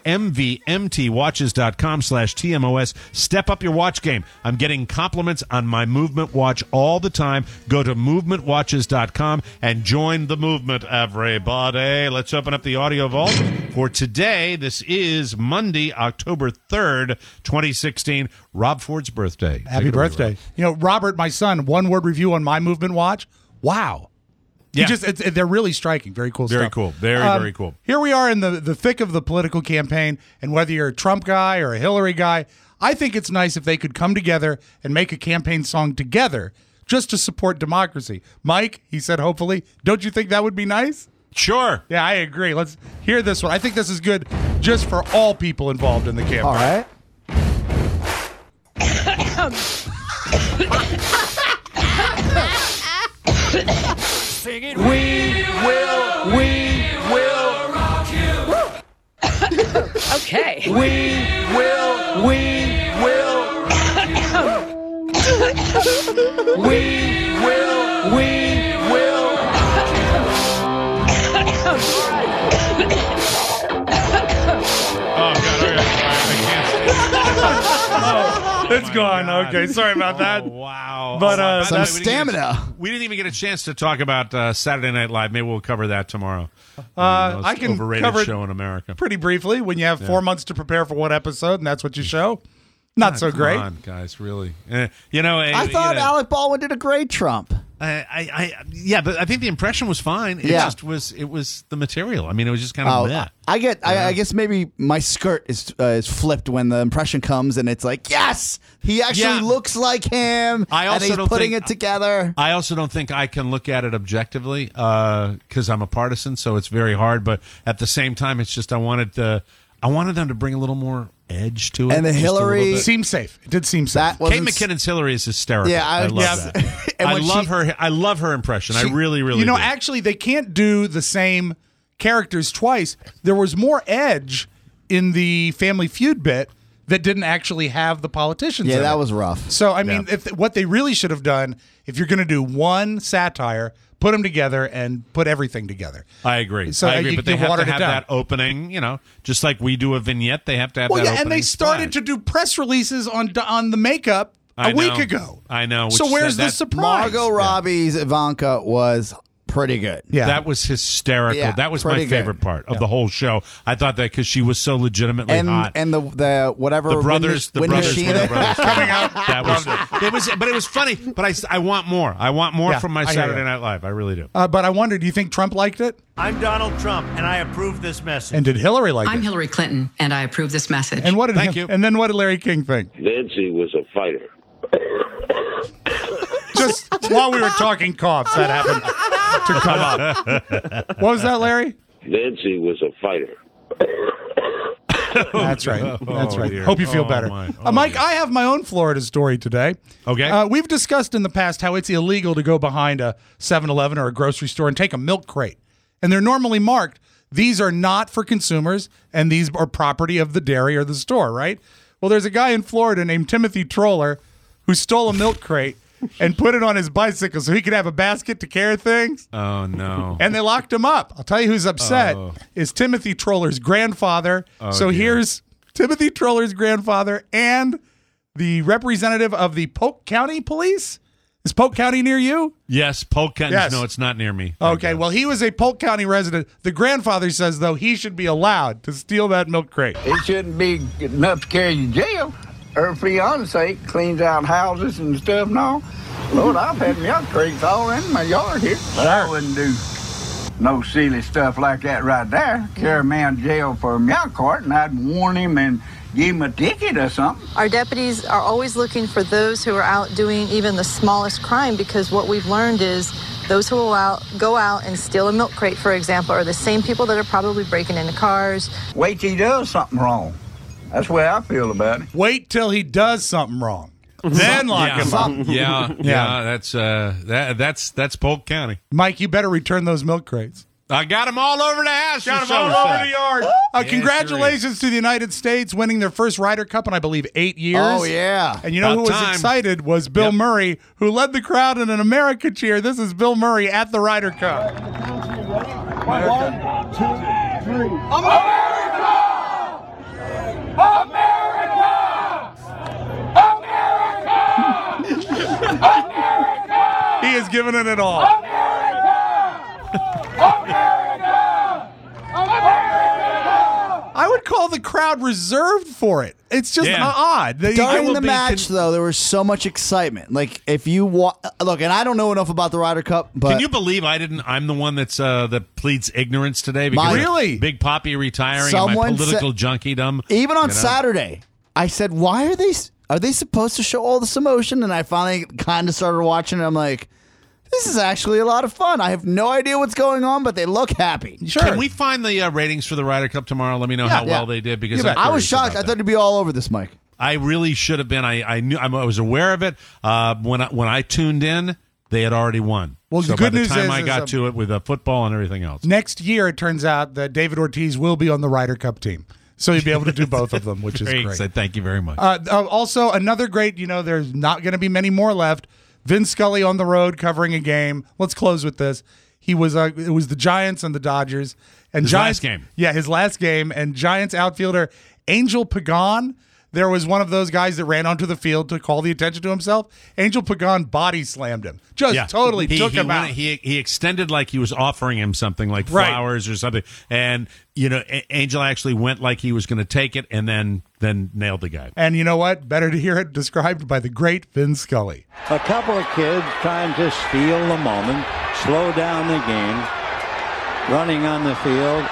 MVMTwatches.com/TMOS. Step up your watch game. I'm getting compliments on my Movement watch all the time. Go to movementwatches.com and join the movement, everybody. Let's open up the audio vault for today. This is Monday, October 3rd, 2016, Rob Ford's birthday. Happy birthday. You know, Robert, my son, one-word review on my Movement watch. Wow. Yeah. They're really striking. Very cool stuff. Very cool. Very cool. Here we are in the thick of the political campaign, and whether you're a Trump guy or a Hillary guy, I think it's nice if they could come together and make a campaign song together just to support democracy. Mike, he said hopefully. Don't you think that would be nice? Sure. Yeah, I agree. Let's hear this one. I think this is good just for all people involved in the campaign. All right. Sing it. We will rock you. Okay. We will It's gone. Okay, sorry about that. Wow. But some stamina. We didn't even get a chance to talk about Saturday Night Live. Maybe we'll cover that tomorrow. I can overrated cover it show in America. pretty briefly. When you have 4 months to prepare for one episode, and that's what you show. Not so great. Come on, guys, really. I thought Alec Baldwin did a great Trump. Yeah, but I think the impression was fine. It just was. It was the material. I mean, it was just kind of that. I guess maybe my skirt is flipped when the impression comes, and it's like, yes, he actually looks like him. And he's putting it together. I also don't think I can look at it objectively because I'm a partisan, so it's very hard. But at the same time, it's just I wanted them to bring a little more edge to it. And the Hillary seemed safe. It did seem safe. Kate McKinnon's Hillary is hysterical. Yeah, I love that. And I love her. I love her impression. I really, really. do. Actually, they can't do the same characters twice. There was more edge in the Family Feud bit that didn't actually have the politicians. Yeah, in that it. was rough. So I mean, what they really should have done, if you're going to do one satire, put them together and put everything together. I agree. So I agree, but they have to have down. that opening. Just like we do a vignette, they have to have that opening. And they started to do press releases on the makeup a week ago. I know. So where's the surprise? Margot Robbie's Ivanka was pretty good. Yeah, that was hysterical. Yeah, that was my favorite part of the whole show. I thought that because she was so legitimately hot, and the whatever the brothers coming out. That was but it was funny. But I want more. I want more from my Saturday Night Live. I really do. But I wonder, do you think Trump liked it? I'm Donald Trump, and I approve this message. And did Hillary like it? I'm Hillary Clinton, and I approve this message. And what did And then what did Larry King think? Nancy was a fighter. Just while we were talking coughs, that happened to come up. What was that, Larry? Nancy was a fighter. That's right. That's right. Hope you feel better. Mike, I have my own Florida story today. Okay. We've discussed in the past how it's illegal to go behind a 7-Eleven or a grocery store and take a milk crate. And they're normally marked, these are not for consumers, and these are property of the dairy or the store, right? Well, there's a guy in Florida named Timothy Troller who stole a milk crate and put it on his bicycle so he could have a basket to carry things. Oh, no. And they locked him up. I'll tell you who's upset is Timothy Troller's grandfather. So here's Timothy Troller's grandfather and the representative of the Polk County Police. Is Polk County near you? Yes, Polk County. Yes. No, it's not near me. Okay, well, he was a Polk County resident. The grandfather says, though, he should be allowed to steal that milk crate. It shouldn't be enough to carry you to jail. Her fiance cleans out houses and stuff and all. Lord, I've had milk crates all in my yard here. But I wouldn't do no silly stuff like that right there. Carry a man to jail for a milk cart, and I'd warn him and give him a ticket or something. Our deputies are always looking for those who are out doing even the smallest crime, because what we've learned is those who will go out and steal a milk crate, for example, are the same people that are probably breaking into cars. Wait till he does something wrong. That's the way I feel about it. Wait till he does something wrong. Then lock him up. Yeah. That's Polk County. Mike, you better return those milk crates. I got them all over the house. Got them all over the yard. Congratulations to the United States winning their first Ryder Cup in, I believe, 8 years. Oh, yeah. And you know who was excited was Bill Murray, who led the crowd in an America cheer. This is Bill Murray at the Ryder Cup. 1, 2, 3. America! America! America! America! He is giving it all. I would call the crowd reserved for it. It's just odd. During the match, though, there was so much excitement. Like, if you look, and I don't know enough about the Ryder Cup, but can you believe I'm the one that's that pleads ignorance today because really? Big Papi retiring and my political junkiedom. Even on Saturday, I said, "Why are they supposed to show all this emotion?" And I finally kind of started watching it. I'm like, this is actually a lot of fun. I have no idea what's going on, but they look happy. Sure. Can we find the ratings for the Ryder Cup tomorrow? Let me know how well they did, because I was shocked. I thought it'd be all over this, Mike. I really should have been. I knew. I was aware of it when I tuned in. They had already won. Well, so the good by the news time is I got to it with football and everything else. Next year, it turns out that David Ortiz will be on the Ryder Cup team. So you'd be able to do both of them, which is great. So thank you very much. Also, another great, there's not going to be many more left. Vince Scully on the road covering a game. Let's close with this. It was the Giants and the Dodgers. And His last game. Yeah, his last game. And Giants outfielder Angel Pagan, there was one of those guys that ran onto the field to call the attention to himself. Angel Pagan body slammed him. Totally took him out. He extended like he was offering him something like flowers or something. And, Angel actually went like he was going to take it and then nailed the guy. And you know what? Better to hear it described by the great Vin Scully. A couple of kids trying to steal the moment, slow down the game, running on the field,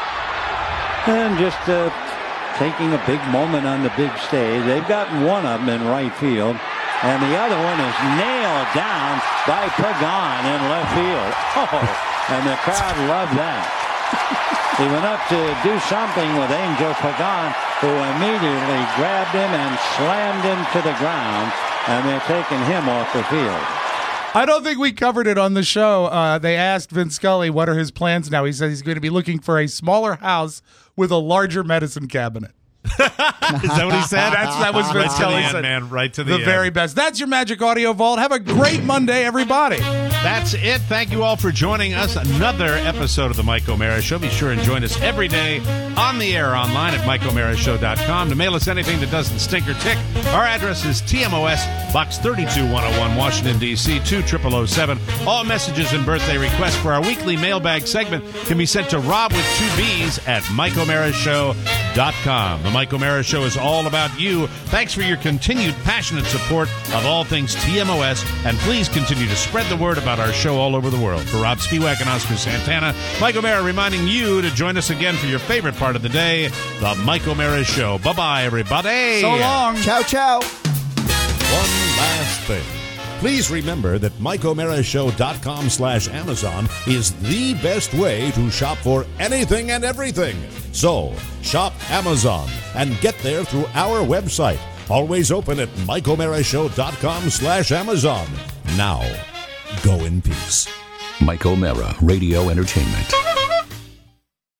and just taking a big moment on the big stage. They've got one of them in right field, and the other one is nailed down by Pagan in left field. Oh, and the crowd loved that. He went up to do something with Angel Pagan, who immediately grabbed him and slammed him to the ground, and they're taking him off the field. I don't think we covered it on the show. They asked Vin Scully what are his plans now. He says he's going to be looking for a smaller house with a larger medicine cabinet. Is that what he said? That was Vin Scully said. Man, right to the end. Very best. That's your Magic Audio Vault. Have a great Monday, everybody. That's it. Thank you all for joining us. Another episode of the Mike O'Mara Show. Be sure and join us every day on the air online at MikeO'MaraShow.com. To mail us anything that doesn't stink or tick, our address is TMOS, Box 32101, Washington, D.C., 20007. All messages and birthday requests for our weekly mailbag segment can be sent to Rob with 2 B's at MikeO'MaraShow.com. The Mike O'Mara Show is all about you. Thanks for your continued passionate support of all things TMOS, and please continue to spread the word about our show all over the world. For Rob Spiewak and Oscar Santana, Mike O'Mara reminding you to join us again for your favorite part of the day, the Mike O'Mara Show. Bye-bye, everybody. So long. Ciao, ciao. One last thing. Please remember that MikeO'MaraShow.com/Amazon is the best way to shop for anything and everything. So, shop Amazon and get there through our website. Always open at MikeO'MaraShow.com/Amazon. Now, go in peace. Mike O'Mara Radio Entertainment.